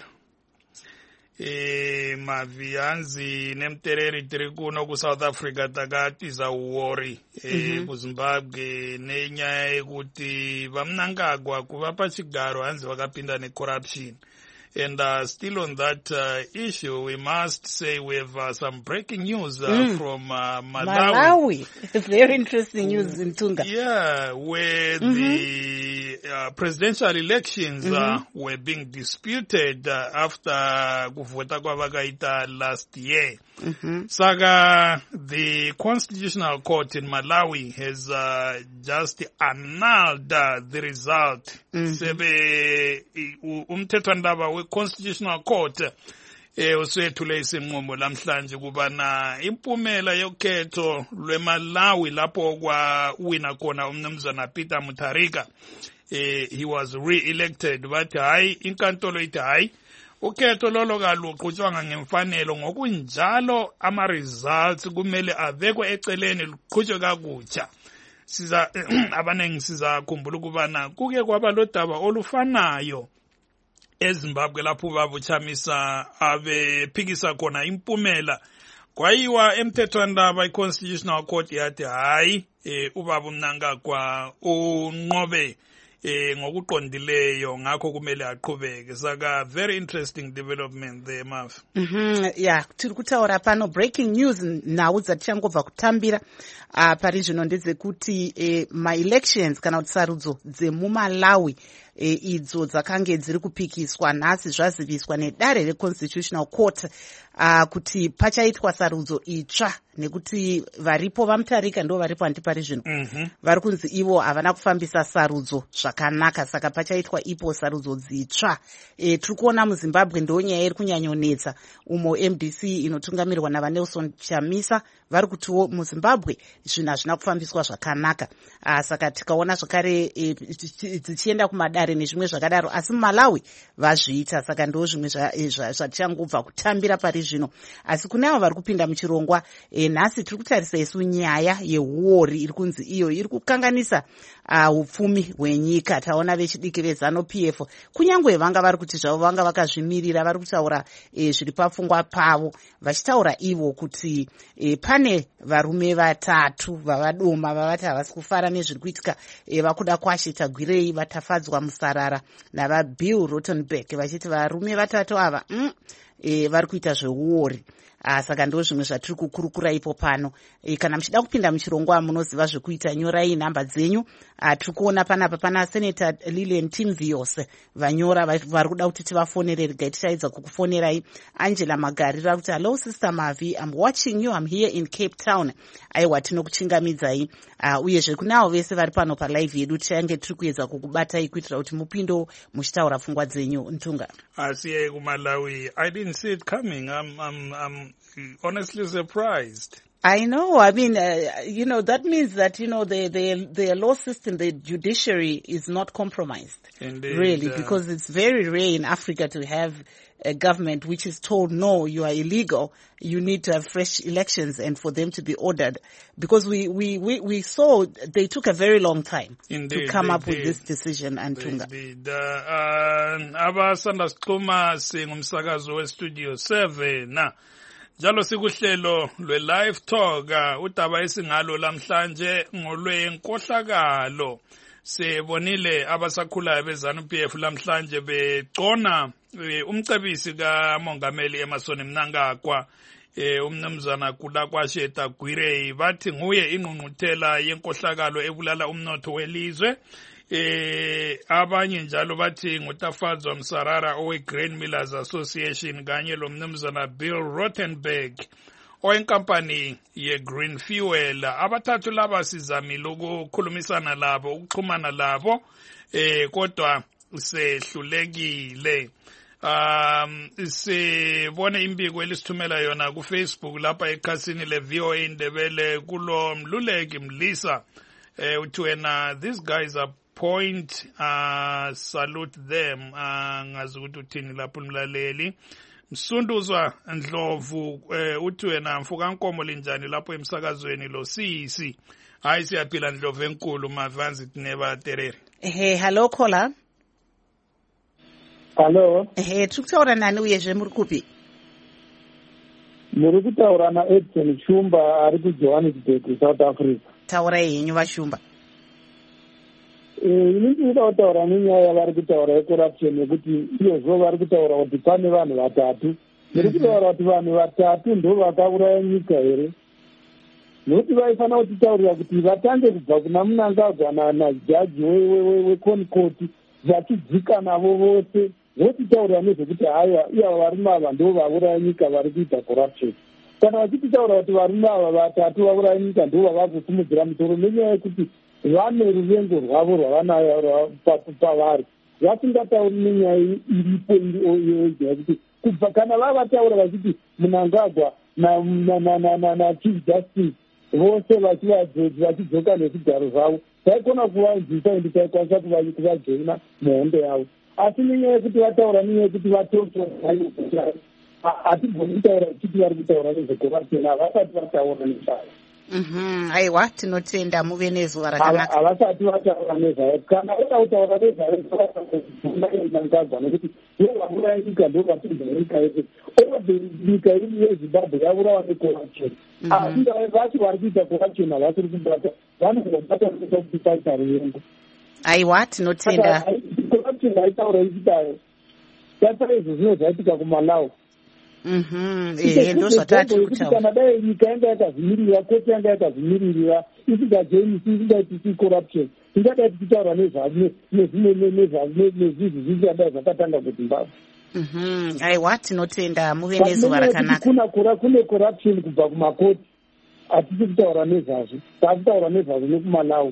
Eh Mavianzi nemtereri trikuno ku South Africa takati za worry eh ku Zimbabwe nenya ekuthi bamnankagwa kuva pachigaro hanzi vakapinda ne corruption. And uh, still on that uh, issue, we must say we have uh, some breaking news uh, mm. from uh, Malawi. Malawi. Very interesting news in Tunga. Yeah, where mm-hmm. the uh, presidential elections mm-hmm. uh, were being disputed uh, after kuvota kwavakaita last year. Mm-hmm. Saga, the Constitutional Court in Malawi has uh, just annulled uh, the result. Mm-hmm. Sebe umthethwandaba we Constitutional Court eh usethule isinqumo lamhlanje kubana impumela yokhetho lweMalawi lapho kwa wina khona umnumzana Peter Mutharika eh he was re-elected but hayi inkantolo ithi hayi ukhetho lolo kaluqhutshwanga ngemfanelo ngokunjalo ama results kumele avekwe eceleni luqhutshwe kakutsha. Siza abanengi siza khumbula ukubana kuke kwaba lodaba olufanayo eZimbabwe lapho babuchamisa abephikisa khona impumela kwayiwa emthethwandaba iConstitutional Court yathi hayi eh ubaba uMnangagwa unqobe eh ngokuqondileyo ngakho kumele aqhubeke. Saka very interesting development there, Maf. Mhm, yeah, tiri kutaura pano breaking news nhau dzatichangobva kutambira uh, pari zvino ndedzekuti eh, ma-elections kana kuti sarudzo dzemumalawi E, idzo dzakange dziri kupikiswa nhasi zvaziviswa nedare reconstitutional court uh, kuti pachaitwa sarudzo itsva nekuti varipo vamutarika ndo varipo handipari zvino mm-hmm. vari kunzi ivo havana kufambisa sarudzo zvakanaka saka pachaitwa ipo sarudzo dzitsva. E, tiri kuona muzimbabwe ndo nyaya iri kunyanyonetsa umo M D C inotungamirwa navanelson chamisa vari kutiwo muzimbabwe zvinhu hazvina kufambiswa zvakanaka. uh, saka tikaona zvakare e, dzichienda kumadare nezvimwe zvakadaro asi mumalawi vazviita saka ndo zvimwe zvatichangobva kutambira pari zvino. Asi kune avo vari kupinda muchirongwa e, nhasi tiri kutarisa isu nyaya yeuori iri kunzi iyo iri kukanganisa upfumi uh, hwenyika. Taona vechidiki vezano P F kunyange vanga vari kuti zvavo vanga vakazvimirira vari kutaura e, zviri pafungwa pavo vachitaura ivo kuti e, pane varume vatatu vavadoma vavati havasi kufara nezviri kuitika e, vakuda kwashita gwirei vatafadzwa musarara navabill Rottenberg vachiti varume vatatu ava mm, e, vari kuita zveuori. Uh, saka ndo zvimwe zvatiri kukurukura ipo pano. E, kana muchida kupinda muchirongwa munoziva zvekuita nyorai nhamba dzenyu. Uh, tiri kuona panapa pana Senator Lilian Timvios vanyora vari kuda kuti tivafonere. Regai tichaedza kukufonerai. Angela Magari vari kuti hello sister Mavi, I'm watching you, I'm here in Cape Town. Aiwa tinokuchingamidzai. Uh, uyezve kunavo vese vari pano palive yedu tichange tiri kuedza kukubatai kuitira kuti mupindo muchitaura pfungwa dzenyu. Ntunga asiye kuMalawi, I didn't see it coming. I'm, I'm, I'm honestly surprised. I know. I mean, uh, you know, that means that, you know, the, the, the law system, the judiciary is not compromised. Indeed, really, uh, because it's very rare in Africa to have a government which is told, no, you are illegal. You need to have fresh elections and for them to be ordered. Because we, we, we, we saw they took a very long time Indeed, to come up did. with this decision. Antunga. Indeed. Abasanda Sixuma singumsakazo we-Studio seven. Njalo sikuhlelo lwe-live talk udaba esingalo lamhlanje ngolwenkohlakalo. Sibonile abasakhulayo bezanu P F lamhlanje beqona umcebisi kaMongameli Emmerson Mnangagwa umnumzana Kulakwasheta Gwirei bathi nguye ingqungquthela yenkohlakalo ebulala umnotho welizwe. Eh abanye njalo bathi ngutafadzwa Msarara owe Grain Millers Association kanye lo mnumzana Bill Rottenberg owenkampani ye Green Fuel. Abathathu laba sizamile ukukhulumisana labo ukuxhumana labo eh kodwa sehlulekile. Um sibone imbiko elisithumela yona ku Facebook lapha ekhasini le V O A Ndebele kulo Mluleki Mlisa eh uthi wena these guys are point uh salute them uh ngazi ukuthi uthini lapho umlaleli. Msunduzwa Ndlovu eh uthi wena mfuka nkomo linjani lapho emsakazweni lo sisi. Hayi siyaphila Ndlovu enkulu mavanzi tineba terere. Hey, hello caller. Hello. Hey, tukutaura nani uyezve muri kupi? Muri kutaura na Edson Shumba ari ku Johannesburg, South Africa. Taura yenyu vashumba. Eh, ini ndinoda kutaura nenyaya vari kutaura yecorruption nekuti iyezvo vari kutaura kuti pane vanhu vatatu. Muri kutaura kuti vanhu vatatu ndo vakauraya nyika here? Nokuti vaifana kutitaurira kuti vatange kubva kuna Mnangagwa najaji weConcourt vachidzika navo vose votitaurira nezvekuti haiwa iyavo varume ava ndo vauraya nyika vari kuita corruption. Kana vachititaura kuti varume ava vatatu vauraya nyika ndo vavakosimudzira musoro nenyaya yekuti vane ruvengo rwavo rwavanayo pavari. Vasingatauri nenyaya iripo yekuti kubva kana vavataura vachiti Mnangagwa naChief Justice vose vachidzoka nezvigaro zvavo taikona kuvanzwisa ende taikwanisa kuvajoina muhondo yavo. Asi nenyaya yekuti vataura nenyaya yekuti vatoswa hatigoni kutaura kuti vari kutaura nezvecorruption havasati vataura nezvayo. Mhm, aiwa tinotenda muve nezuva rakanaka. Havasati vataura nezvayo. Kana voda kutaura nezvayo Mnangagwa nekuti ivo vauraya nyika ndo vapinza nyika yese. Ove nyika iri yeZimbabwe yaurawa necorruption. Asi vachi vari kuita corruption havasiri kubata vanobata kuti paita ruvengo. aiwa tinotenda corruption haitaura ichitayo yatara izvo zvino zvaitika kumalawi ehe ndo zvatati kutaura kana dai nyika yanga yakazvimirira koti yanga yakazvimirira isingajoinisi isingaitisi corruption ingadai tichitaura nezvizvi zvichadai zvakatanga kuzimbabwe aiwa tinotenda muve nezuva rakanaka kuna kura kune corruption kubva kumakoti hatisi kutaura nezvazvo taakutaura nezvazvo nekumalawi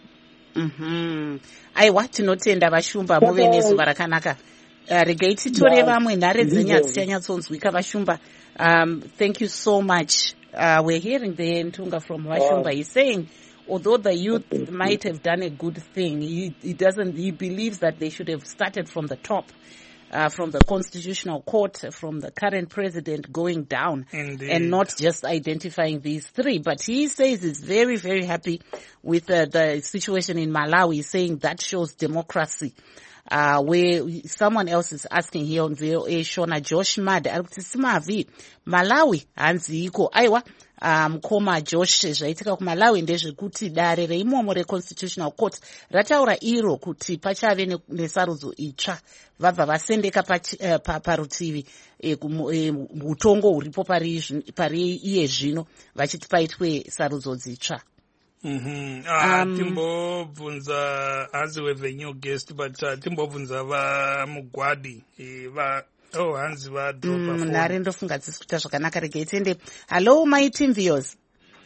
aiwa tinotenda vashumba muve nezuva rakanaka regai titore vamwe nhare dzenyaya dzichanyatsonzwika vashumba. Um, thank you so much. Uh, we're hearing the Ntunga from Vashumba. He's saying, although the youth might have done a good thing, he, he doesn't. He believes that they should have started from the top, uh, from the Constitutional Court, from the current president going down, Indeed. And not just identifying these three. But he says he's very, very happy with uh, the situation in Malawi, saying that shows democracy. Uh, where someone else is asking here on V O A, Shona Josh Mad, Simavi, Malawi, Anziko, Aiwa, mukoma um, Josh, zvaitika kuMalawi ndezvekuti dare reimomo reConstitutional Court rataura iro kuti pachave nesarudzo itsva vabva vasendeka parutivi utongo huripo pari iye zvino vachiti paitwe sarudzo dzitsva. Mm-hmm. Uh, um, timbobvunza hanzi the new guest but uh, timbobvunza vaMugwadi va oh hanzi va drop mm, nare ndofunga dzisi kuita zvakanaka regai tiende. Hello my team viewers.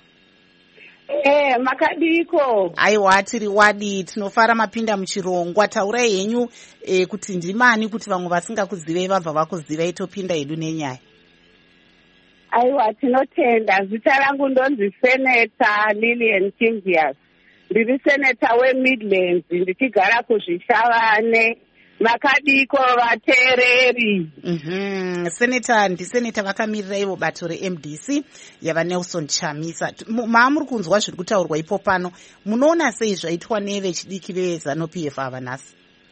Eh makadiko. Aiwa tiri wadi tinofara mapinda muchirongwa taurai henyu eh, kuti ndimani kuti vamwe vasingakuzivei vabva vakuzivai topinda hedu nenyaya. Aiwa tinotenda. Zita rangu ndonzi Senator Lillian Kimvias. Ndiri senator weMidlands ndichigara kuzvishavane. Makadiko vateereri. Mhm. Senator ndisenator vakamirira ivo bato reM D C yava Nelson Chamisa. Maamuri kunzwa zviri kutaurwa ipo pano. Munoona sei zvaitwa nevechidiki veZANU P F ava nhasi?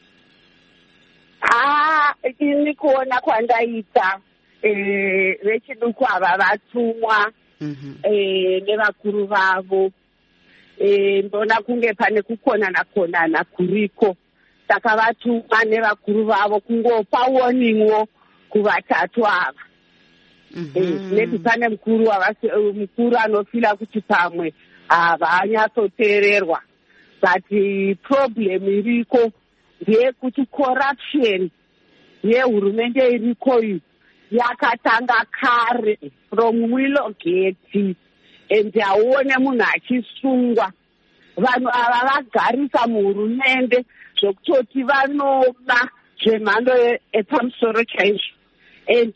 Ah, ini kuona kwandaita Eh, vechiduku ava vatumwa eh, nevakuru vavo eh, ndona kunge pane kukonana konana kuriko saka vatumwa nevakuru vavo kungopa warningwo kuvatatu ava eh, maybe pane mukuru mukuru anofila kuti pamwe havanyatsoteererwa but problem iriko ndeyekuti corruption yehurumende iriko iyi yakatanga kare from Willowgate and aone munhu achisungwa vanhu ava vagarisa muhurumende zvokutoti vanoba zvemhando epamusoro chaizvo and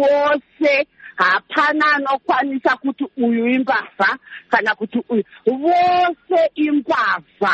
vose hapana anokwanisa kuti uyu imbavha kana kuti uyu vose imbavha.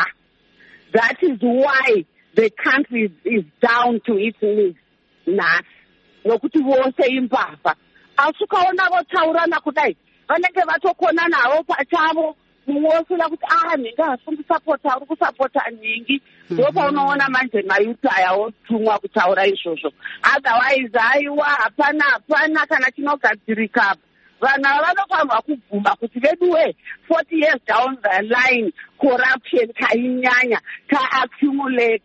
That is why the country is down to its knees nhasi nokuti vose imbavha. Asi ukaona votaurana kudai vanenge vatokona navo pachavo muwosela kuti ah ninga hasi kusapota uri kusapota ningi ndopa unoona manje mayuti aya otumwa kutaura izvozvo. Otherwise aiwa hapana hapana kana chinogadzirika. Vana vanofanirwa kubvuma kuti veduwe forty years down the line corruption kainyanya ka-accumulate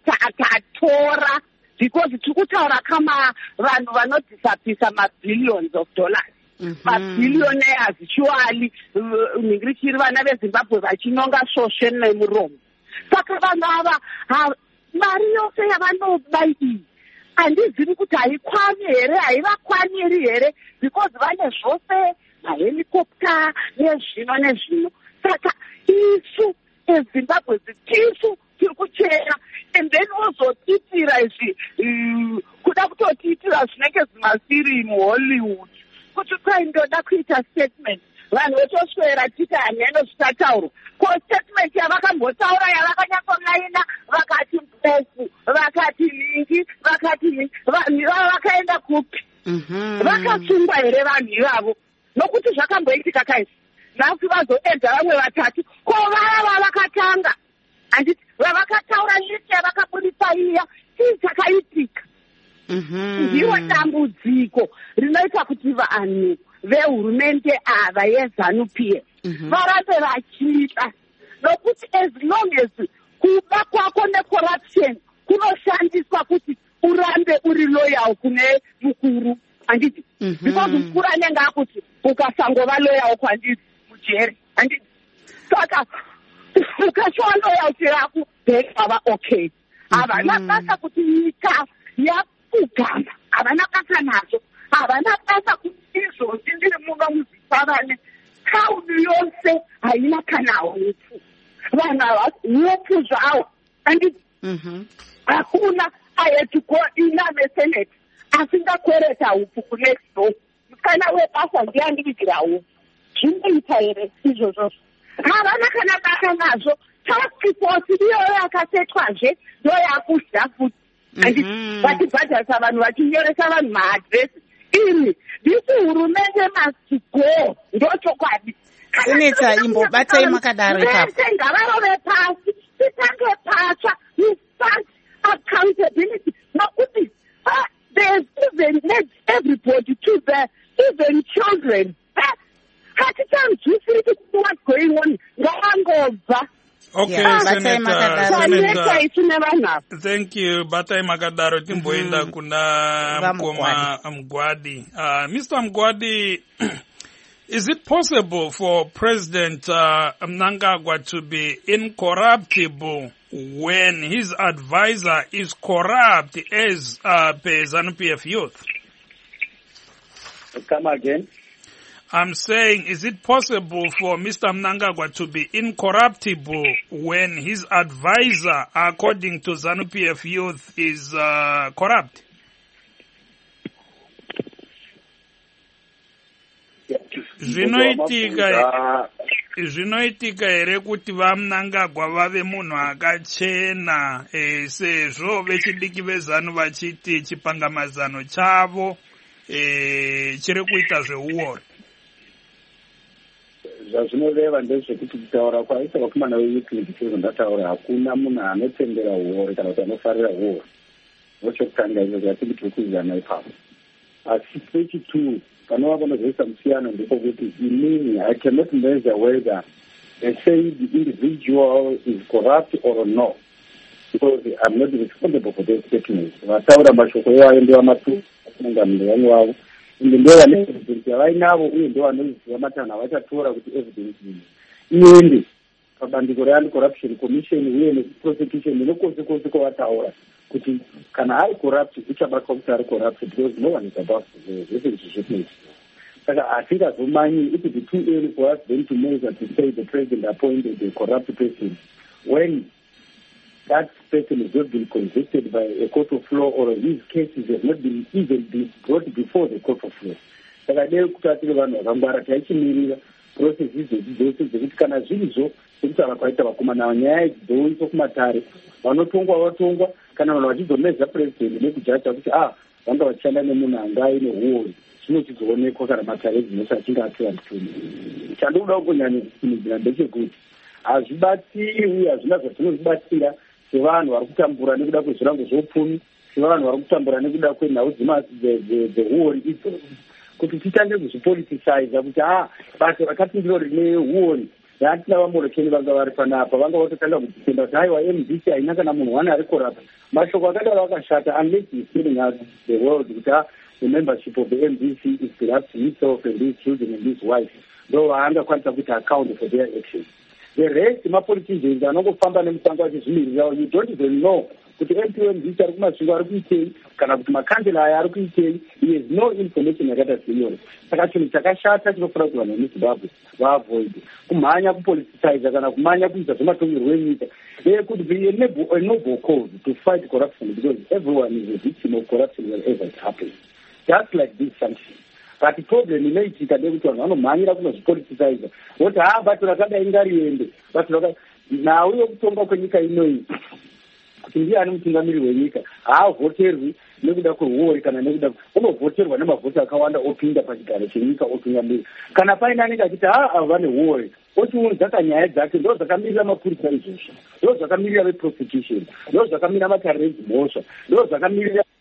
akatora because tikutaura kama vanhu vanodisapisa ma-billions of dollars. Ma-billionaires surely ningirichiri vana veZimbabwe vachinonga svosve nemuromo. Saka vanhu ava mari yose yavanoba iyi handizivi kuti haikwani here haivakwaniri here because vane zvose mahelicopter nezvino nezvino. Saka isu eZimbabwe tisu tiri kuchera and then wozotitira izvi kuda kutotitira zvinenge zimasiri muHollywood kuti kwai ndoda kuita statement vanhu votoswera titi haneno zvichataurwa ko statement yavakambotaura yavakanyatsonaina vakati mpefu vakati lingi vakati lingi vanhu ivavo vakaenda kupi? Vakasungwa here vanhu ivavo nokuti zvakamboitika kaisi nhasi vazoedza vamwe vatatu ko vava vakatanga handiti vavakataura list yavakabudisa iya chii chakaitika. Ndiro dambudziko rinoita kuti vanhu vehurumende ava yeZANU P F varambe vachiita nokuti as long as kuba kwako necorruption kunoshandiswa kuti urambe uri loyal kune mukuru handiti because mukuru anenge akuti ukasangova loyal kwandiri mujeri handiti saka ukashowa loyalty yako then ava okay havana basa kuti nyika yapfugama havana basa nazvo havana basa kuti izvozvi ndiri muno muzipavane tauni yose haina kana upfu vanhu ava upfu zvavo handiti hakuna I had to go in a senate asingakwereta upfu kunext door kana webasa ndiyandiitira upfu zvinoita here izvozvo havana kana basa nazvo task force iyoyo yakasetwazve ndo yakudya futi vachibhadharisa vanhu vachinyoresa vanhu maadresi ini ndisi hurumende must go ndochokwadi Senator imbobatai makadaro ipapo ngavarove pasi titange patsva we accountability nokuti uh, there's even everybody to the even children hatitsanzwisisi kuti what's going on ngavangobva. Okay, Yeah, Senator, Senator, Senator, thank you. Batai Makadaro timboenda kuna Mkoma Mgwadi. Uh, Mister Mgwadi, is it possible for President uh, Mnangagwa to be incorruptible when his advisor is corrupt as uh, ZANU P F Youth? Come again. I'm saying, is it possible for Mister Mnangagwa to be incorruptible when his advisor, according to ZANU P F Youth, is uh, corrupt? Zvinoitika zvinoitika here kuti vaMnangagwa vave munhu akachena eh, sezvo vechidiki vezanu vachiti chipangamazano chavo eh, chiri kuita zveuori. Zvazvinoreva ndezvekuti kutaura kwaita vakomana veUclid sezvandataura hakuna munhu anotendera uori kana kuti anofarira uori. Vochokutanga izvo zvatiri tiri kuizana ipapo. Asi chechituu panova panozoisa musiyano ndipo kuti inini I cannot measure whether they say the individual is corrupt or not, because I'm not responsible for their statements. Vataura mashoko iwayo ndevamatu akunengamiro vanhu vavo ende ndo vane evidence yavainavo uye ndo vanoziva matanha vachatora kuti evidence iyi iende pabandiko reanti-corruption commission uye neprosecution nekose kose kwavataura kuti kana ari corrupt uchabatwa kuti ari corrupt because no one is above zvese izvi zvetinezi. Saka hatingazomanyi it would be too early for us then to measure to say the president appointed a corrupt person when that person has not been convicted by a court of law or his cases have not been even been brought before the court of law. Saka dei kuti atiri vanhu vakangwara taichimirira process idzodzi dzose dzekuti kana zvirizvo sekutaura kwaita vakomana nyaya dzoiswa kumatare vanotongwa vatongwa kana vanhu vachizomeza president nekujaja kuti ah vanga vachishanda nemunhu anga aine uori zvinochizoonekwa kana matare edzinose achinge atora mutuni. Chandinoda kunyanya kusimudzira ndechekuti hazvibatsiri uye hazvina zvatinozvibatsira sevanhu vari kutambura nekuda kwezvirango zvoupfumi, sevanhu vari kutambura nekuda kwenhau dzeuori idzodzo, kuti titange kuzvipoliticiza kuti ah basa rakapindiro rine uori ratina vamorokeni vanga vari panapa vanga vatotanga kudzitenda kuti haiwa M D C haina kana munhu wani ari korapa. Mashoko akadaro akashata unless he's telling us the world kuti ah the membership of the M D C is perhaps himself and his children and his wife ndo vaangakwanisa kuti account for their actions. The rest mapoliticians anongofamba nemusango vachizvimirira, you don't even know kuti M P M D C ari kumasvingo ari kuitei kana kuti makandela aya ari kuitei. He has no information yakaita senior. Saka chinhu chakashata chinofana kuti vanhu vemuZimbabwe vaavoid kumhanya kupoliticize kana kumhanya kuita zvematongerwo enyika. There could be a noble, a noble cause to fight corruption because everyone is a victim of corruption wherever it happens. Just like this sanction. But the problem inoitika ndekuti vanhu vanomhanyira kunozvipoliticize voti ha bato rakadai ngariende bato nhau yokutonga kwenyika inoyi kuti ndiani mutungamiri wenyika haavhoterwi nekuda kweuori kana nekuda unovhoterwa nemavhoti akawanda opinda pachigaro chenyika otungamiri. Kana paine anenge achiti ha ava vane uori ochiudzaka nyaya dzake ndo zvakamirira mapurisa izvozvo, ndo zvakamirira veprosecution, ndo zvakamirira matariro edzimhosva, ndo zvakamirira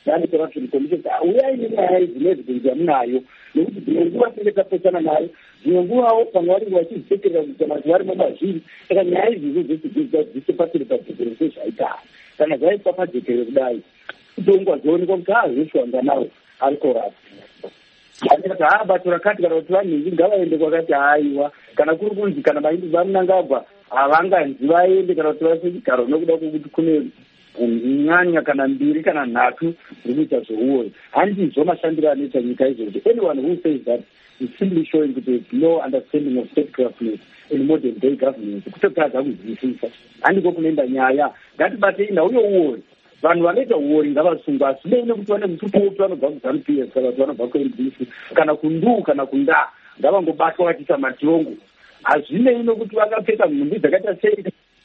anti-corruption commission uyai nenyaya idzinezidzi yamunayo nekuti dzimwe nguva tinenge tapesana nayo dzimwe nguvawo pamwe vanenge vachizitekerera kuti kana kuti varimo mazviri saka nyaya izvizo dzese pasiri pajekerero sezvaita kana zvaitwa pajekerero kudai kutongwa zvionekwa kuti haazveshwanga nawo ari corrupt aati haa bato rakati kana kuti vanhingi ngavaende kwakati haiwa kana kuri kunzi kana maindi vamunangagwa havanganzi vaende kana kuti vase chigaro nokuda kwokuti kune nyanya kana mbiri kana nhatu ziri kuita zveuori handizvo mashandiro anoita nyika izvozvo. Anyone who says that is simply showing that there is no understanding of statecraftness in modern day government. Kutotadza kuzwisisa handiko kunoenda nyaya. Ngatibatei nauyo uori vanhu vanoita uori ngavasungwa asidei nekuti vane mutuputu vanobva kuZANU P F kana kuti vanobva kuN D C kana kundu kana kunda ngavangobatwa vachiita matongo. Hazvinei nokuti vakapfeka nhumbi dzakaita sei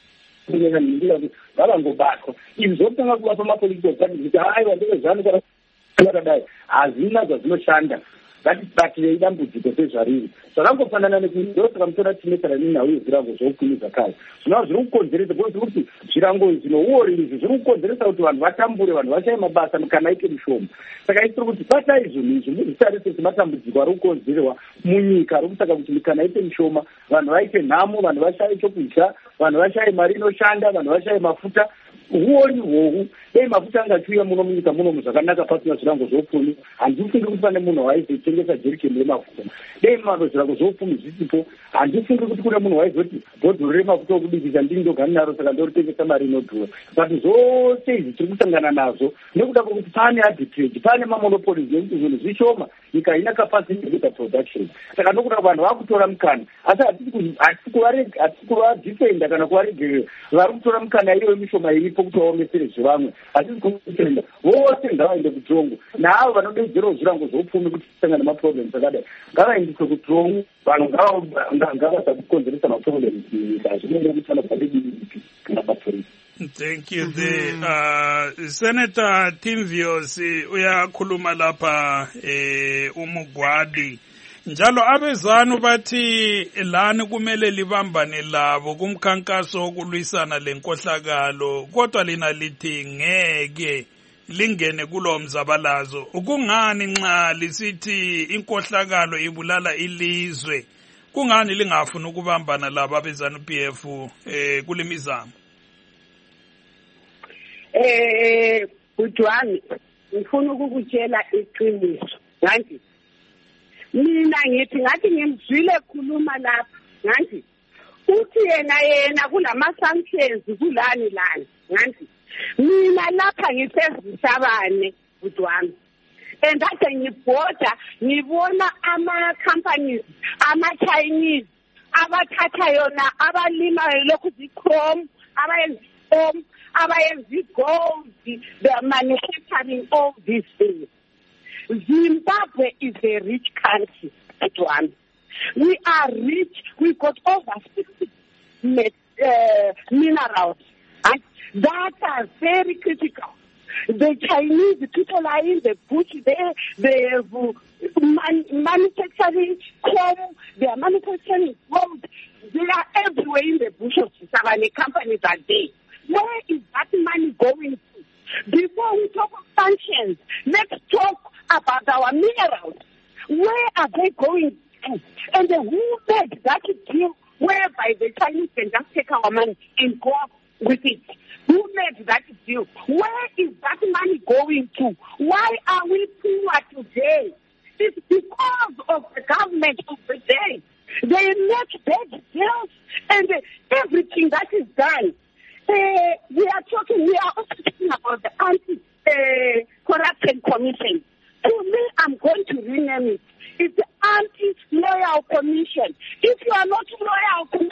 vavangobatwa. Izvi zvotanga kuvapa mapolitical party kuti aiwa ndevezvano vakadai hazvina zvazvinoshanda. Ngatibatirei dambudziko sezvariri zvakangofanana nekundosaka mutora tinetsara nenhau yezvirango zvoupfumi zvakare zvinova zviri kukonzeresa kuti zvirango zvinouori izvi zviri kukonzeresa kuti vanhu vatambure vanhu vashaye mabasa kana ite mishoma. Saka isiri kuti batai zvinhu izvi muzvitarise sematambudziko ari kukonzerwa munyika ari kusaka kuti kana ite mishoma vanhu vaite nhamo vanhu vashaye chokudya vanhu vashaye mari inoshanda vanhu vashaye mafuta uori hwohu dei mafuta angachiuya muno munyika muno zvakanaka pasina zvirango zvoupfumi handifungi kuti pane munhu waizotengesa jerikeni remafuta dei mano zvirango zvoupfumi zvisipo handifungi kuti kune munhu waizoti bhodhoro remafuta okubikisa ndini ndogani naro saka ndoritengesa mari inodhura. But zvose izvi tiri kusangana nazvo nekuda kwokuti pane arbitrage pane mamonopolies nekuti zvinhu zvishoma nyika haina capacity yekuita production. Saka ndokuda vanhu vakutora mukana asi hatisi kuvadifenda kana kuvaregerera vari kutora mukana iyoyo mishoma iripo kuti vaomesere zvevamwe hatisi kudifenda vose ngavaende kutongo naavo vanodedzerawo zvirango zvoupfumi kuti tisangana nemaproblems akadai ngavaendiswe kutongo vanhu ngavasa kukonzeresa maproblems hazvinenge kuti vanobvadedii kana mapolisi. Thank you. The uh, Senator Tim Viosi uyakhuluma lapha eh uMugwadi njalo abezanu bathi lani kumele libambane labo kumkhankaso wokulwisana lenkohlakalo kodwa lina lithi ngeke lingene kulo mzabalazo. Kungani nxa lisithi inkohlakalo ibulala ilizwe kungani lingafuni ukubambana labo abezanu P F eh kulimizamo? Eh kutwami ngifuna ukukutshela iqiniso ngathi mina ngithi ngathi ngimzwile khuluma lapha ngathi uthi yena yena kulama sanctions kulani lani ngathi mina lapha ngisezisabane kutwami endathi ngibhoda ngibona ama companies ama Chinese abathatha yona abalima lokhu zichrome abayenza om abayenza gold they are manufacturing all these things. Zimbabwe is a rich country. One, we are rich. We got over sixty uh, minerals and that are very critical. The Chinese people are in the bush. They they are man, manufacturing chrome. They are manufacturing gold. They are everywhere in the bush of Savannah. Companies are there. Where is that money going to? Before we talk of sanctions, let's talk about our minerals. Where are they going to? And then who made that deal whereby the Chinese can just take our money and go with it? Who made that deal? Where is that money going to? Why are we poor today? It's because of the government of the day. They make bad deals and everything that is done. Uh, we are talking, we are also talking about the Anti-Corruption uh, Commission. To me, I'm going to rename it. It's the Anti-Loyal Commission. If you are not loyal,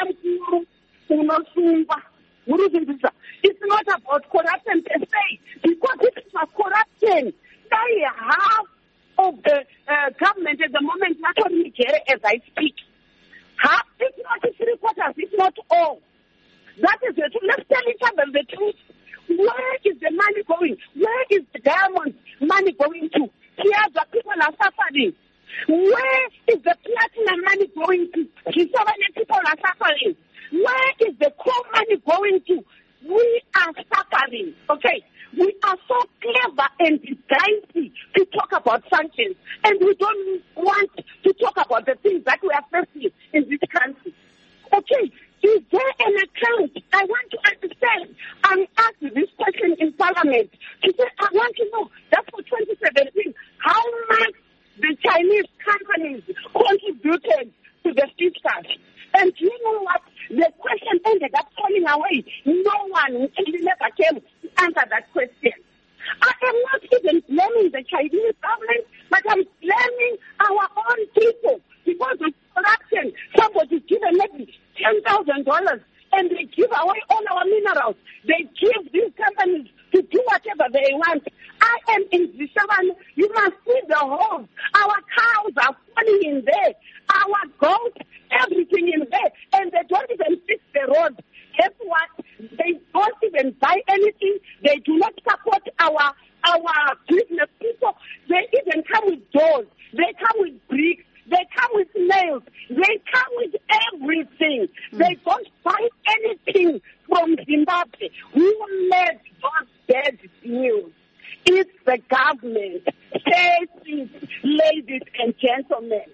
it's not about corruption per se, because if it's a corruption, they half of the uh, government at the moment, not only Nigeria as I speak. Half, it's not three quarters, it's not all. That is the truth. Let's tell each other the truth. Where is the money going? Where is the diamond money going to? Here the people are suffering. Where is the platinum money going to? So many people are suffering. Where is the coal money going to? We are suffering. Okay. We are so clever and dicey to talk about sanctions, and we don't want to talk about the things that we are facing in this country. Okay, is there an account? I want to understand. I'm asked this question in Parliament to say, I want to know that for twenty seventeen, how much the Chinese companies contributed to the fiscal. And you know what? The question ended up falling away. No one never came to answer that question. I am not even blaming the Chinese government, but I'm blaming our own people because of corruption. Somebody given maybe ten thousand dollars and they give away all our minerals. They give these companies to do whatever they want. I am in Zisavan. You must see the holes. Our cows are falling in there. Our goats, everything in there. And they don't even fix the road. Guess what? They don't even buy anything. They do not support our our business people. They even come with doors. They come with bricks. They come with nails. They come with everything. Mm. They don't buy anything from Zimbabwe. Who made those bad deals? It's the government. Say it, ladies and gentlemen.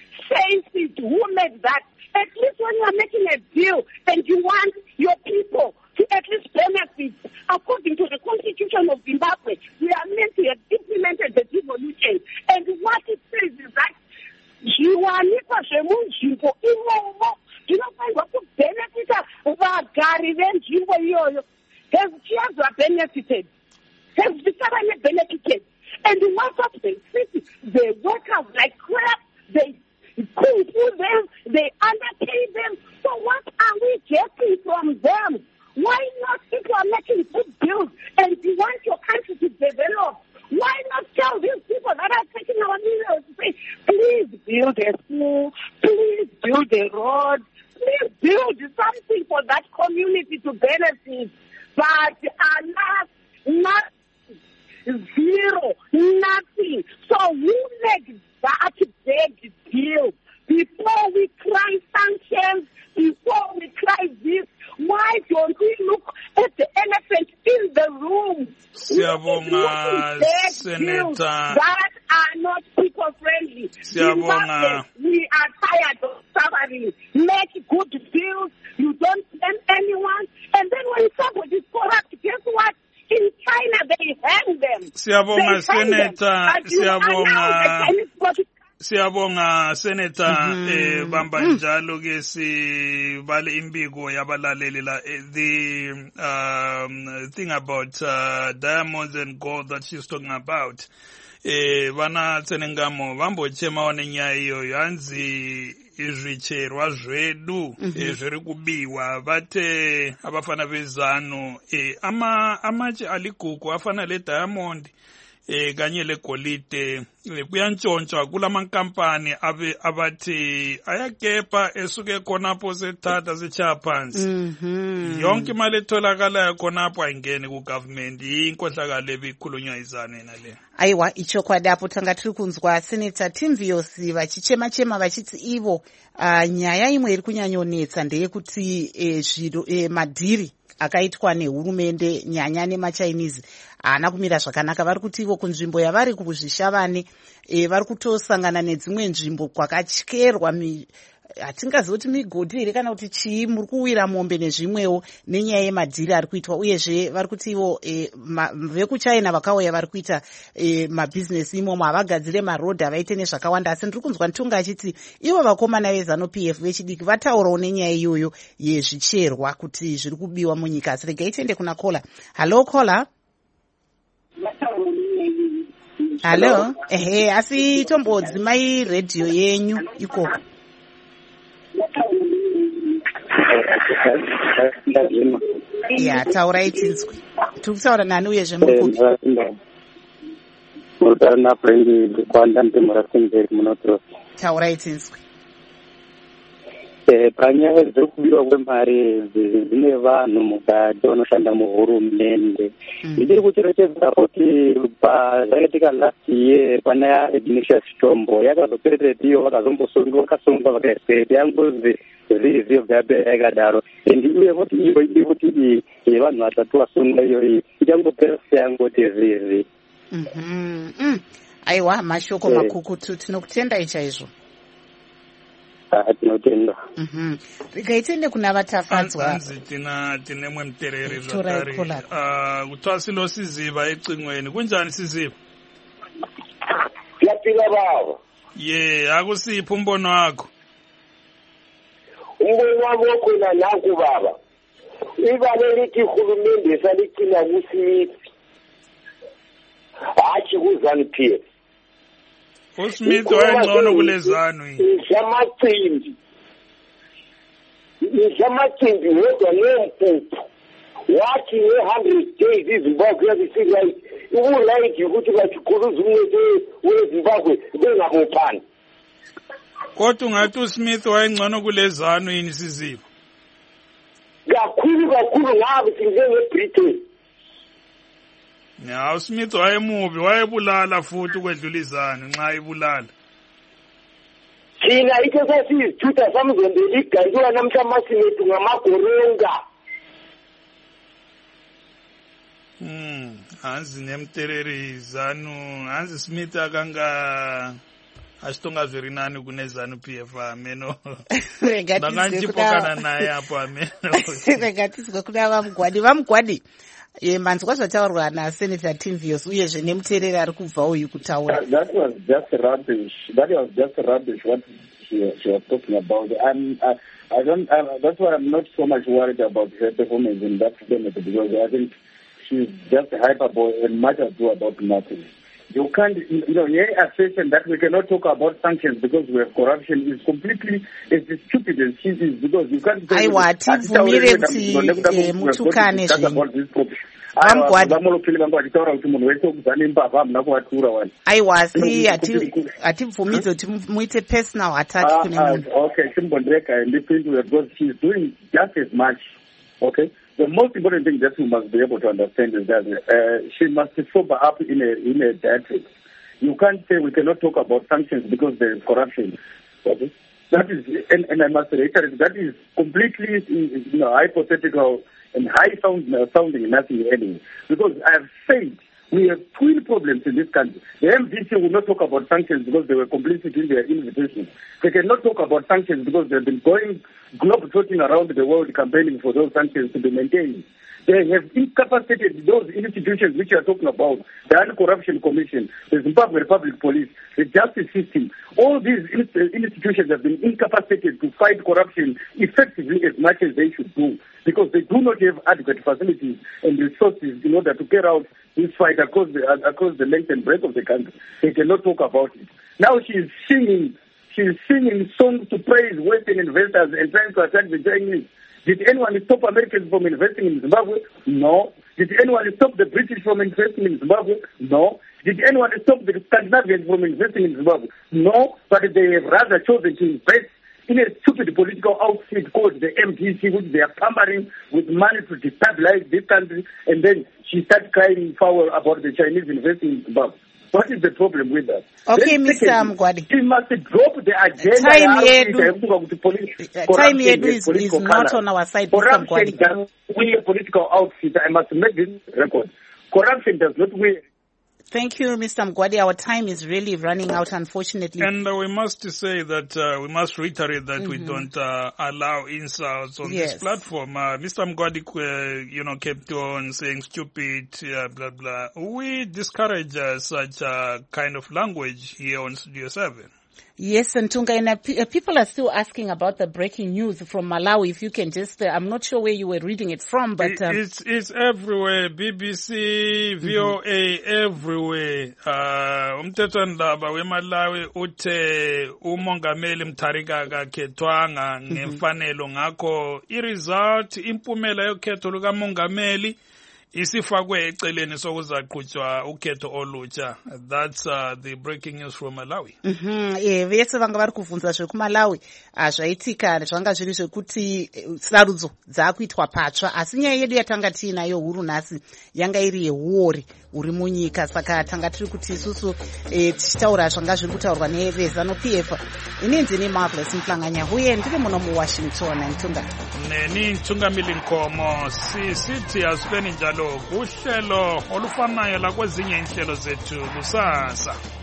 Say it. Who made that? At least when you are making a deal and you want your people to at least benefit according to the constitution of Zimbabwe, we are meant to have implemented the devolution. And what it says is that zviwanikwa zvemunzvimbo imomo zvinofanirwa kubenefita vagari venzvimbo iyoyo. Has chiazva benefited? Has Visarane benefited? And most of the city, they work out like crap. They kung fu them. They underpay them. So what are we getting from them? Why not, if you are making good deals and you want your country to develop, why not tell these people that are taking our minerals to say, please build a school, please build a road, please build something for that community to benefit. But alas, nothing, zero, nothing. So who made that big deal? Before we cry sanctions, before we cry this, why don't we look at the elephant in the room? Siyabonga, Senator. That are not people friendly. Siyabonga. We are tired of suffering. Make good deals. You don't blame anyone. And then when somebody is corrupt, guess what? In China, they hang them. Siyabonga, Senator. Siyabonga. Siyabonga, Senator. eh bamba njalo ke sibale imbiko yabalaleli la. The um thing about uh, diamonds and gold that she's talking about, eh vana Tsenengamo vambochema wanenyaya iyoyo hanzi izvicherwa zvedu zviri kubiwa vate abafana vezano eh ama amachi aligugu afana le diamond eh kanye legolide kuyantshontshwa kulamankampani abe abathi ayakepa esuke khonapho sethatha sechaya phansi. Yonke imali etholakalayo khonapho ayingeni ku-government. Yinkohlakalo ebikhulunywa izane nale. Aiwa, ichokwadi apo tanga tiri kunzwa Senator Timviyosi vachichema-chema vachiti ivo uh, nyaya imwe iri kunyanyonetsa ndeyekuti eh, zviro eh, madhiri akaitwa nehurumende nyanya nemachinese haana kumira zvakanaka. Vari kuti ivo kunzvimbo yavari kuzvishavane e, vari kutosangana nedzimwe nzvimbo kwakatyerwa hatingazivi kuti migodhi here kana kuti chii, muri kuwira mombe nezvimwewo nenyaya yemadhiri ari kuitwa. Uyezve vari kuti ivo e, vekuchina vakauya vari kuita e, mabhizinesi imomo, havagadzire marodhi havaite nezvakawanda. Asi ndiri kunzwa Ntunga achiti ivo vakomana vezanu P F vechidiki vataurawo nenyaya iyoyo yezvicherwa kuti zviri kubiwa munyika. Asi regai tiende kuna kola. Halo kola. Halo. Ehe, asi tombodzimai redhiyo yenyu ikoko. Ya, taurai tinzwi. Tiri kutaura nani uyezve muri kupi? Murikutaura naFrendi Kwanda Mtemura Sengeri munotoro. Taurai tinzwi. panyaya dzekubiwa kwemari dzine vanhu mukati vanoshanda muhurumende ndiri kucherechedza kuti pazvakaitika last year pana Ignatius Chombo yakazoperete iyo vakazombosungwa vakasungwa vakaisperete yangozi zvizi bvabe yakadaro and uye kuti iyo iri kuti vanhu vatatu vasungwa iyoyi ichangopera seyangoti zvizi. Aiwa, mashoko makukutu, tinokutendai chaizvo. Tinotenda. Rikaitende kuna vatafadzwa. Anzi tina tinemwe mutereri zvakare. Uh, kutwasilo siziva ecingweni. Kunjani siziva? Yapila baba. Ye, akusipho umbono wakho. Umbono wami kuna nanku baba. Ibale lithi uhulumende salicina kuSmith. Hachi kuZANU-P F. uSmith wayengcono kulezanu yini? Ngamacimbi. Ngamacimbi wodwa nempuphu. Wathi ne one hundred days iZimbabwe yabisika ukulike ukuthi bathikuluza umnete weZimbabwe bengabophani. Kodwa ungathi uSmith wayengcono kulezanu yini siziva? Kakhulu kakhulu ngabe sinjengeBritain. Ya uSmith wayemubi wayebulala futhi ukwedlulizana nxa ibulala. Thina ike sasizithutha samzondela igantiwa namhla masilethu ngamagoronga. Hmm, hanzi nemtereri ZANU, hanzi Smith akanga asitonga zviri nani kune ZANU-P F ameno. Ndakanjipokana naye apo ameno. Regatizwe kuna vamugwadi vamugwadi. Ye manzwa zvataurwa naSenator Timvios uyezve nemutereri ari kubva uyu kutaura. That was just rubbish. That was just rubbish what she, she was talking about. I'm, I, I don't. I, that's why I'm not so much worried about her performance in that Senate, because I think she's just hyperbole and much ado about nothing. You can't, you know, your assertion that we cannot talk about sanctions because we have corruption is completely it's stupid and cheesy, because you can't say aiwa tivumire kuti mutukane zvino aiwa si hativumidzi kuti muite personal attack kune munhu. Okay, chimbondreka ndipindure because she's doing just as much. Okay. The most important thing that we must be able to understand is that uh, she must sober up in a in a diatribe. You can't say we cannot talk about sanctions because there is corruption. Okay? That is, and, and I must reiterate, that is completely, you know, hypothetical and high sound, uh, sounding nothing anyway. Because I have said we have twin problems in this country. The M D C will not talk about sanctions because they were complicit in their invitation. They cannot talk about sanctions because they've been going globe-trotting around the world campaigning for those sanctions to be maintained. They have incapacitated those institutions which you are talking about, the Anti-Corruption Commission, the Zimbabwe Republic Police, the justice system. All these institutions have been incapacitated to fight corruption effectively as much as they should do, because they do not have adequate facilities and resources in order to carry out this fight across the, across the length and breadth of the country. They cannot talk about it. Now she is singing, she is singing songs to praise Western investors and trying to attack the Chinese. Did anyone stop Americans from investing in Zimbabwe? No. Did anyone stop the British from investing in Zimbabwe? No. Did anyone stop the Scandinavians from investing in Zimbabwe? No. But they have rather chosen to invest in a stupid political outfit called the M D C, which they are pampering with money to destabilize this country, and then she starts crying foul about the Chinese investing in Zimbabwe. What is the problem with that? Okay, Mister Mugwadi. She must drop the agenda. Time yedu, time yedu is, is not on our side, Mister Mugwadi. Corruption does win a political outfit. I must make this record. Corruption does not win. Thank you, Mister Mugwadi. Our time is really running out, unfortunately. And uh, we must say that, uh, we must reiterate that mm-hmm. we don't uh, allow insults on yes. this platform. Uh, Mister Mugwadi, uh, you know, kept on saying stupid, uh, blah, blah. We discourage uh, such uh, kind of language here on Studio seven. Yes, and Tunga, and, uh, people are still asking about the breaking news from Malawi. If you can just, uh, I'm not sure where you were reading it from, but... Um, it's, it's everywhere. B B C, V O A, mm-hmm. everywhere. Uh, umthethwandaba weMalawi uthe umongameli Mutharika akakhethwanga ngemfanelo ngakho i-result impumela yokhetho lukamongameli isifakwe eceleni sokuzaqhutshwa ukhetho olutsha. That's uh, the breaking news from Malawi. Mhm eh vese vanga vari kuvhunza zvekuMalawi zvaitika zvanga zviri zvekuti sarudzo dzakuitwa patsva asi nyaya yedu yatanga tinayo huru nhasi yanga iri yehuori uri munyika saka tanga tiri kuti isusu eh, tichitaura zvanga zviri kutaurwa neZANU-P F. Inini ndini Marvelous Mhlanganya uye ndiri muno muWashington Ntunga. Neni Ntungamili Nkomo sisithi asibeni njalo kuhlelo olufanayo la kwezinye inhlelo zethu kusasa.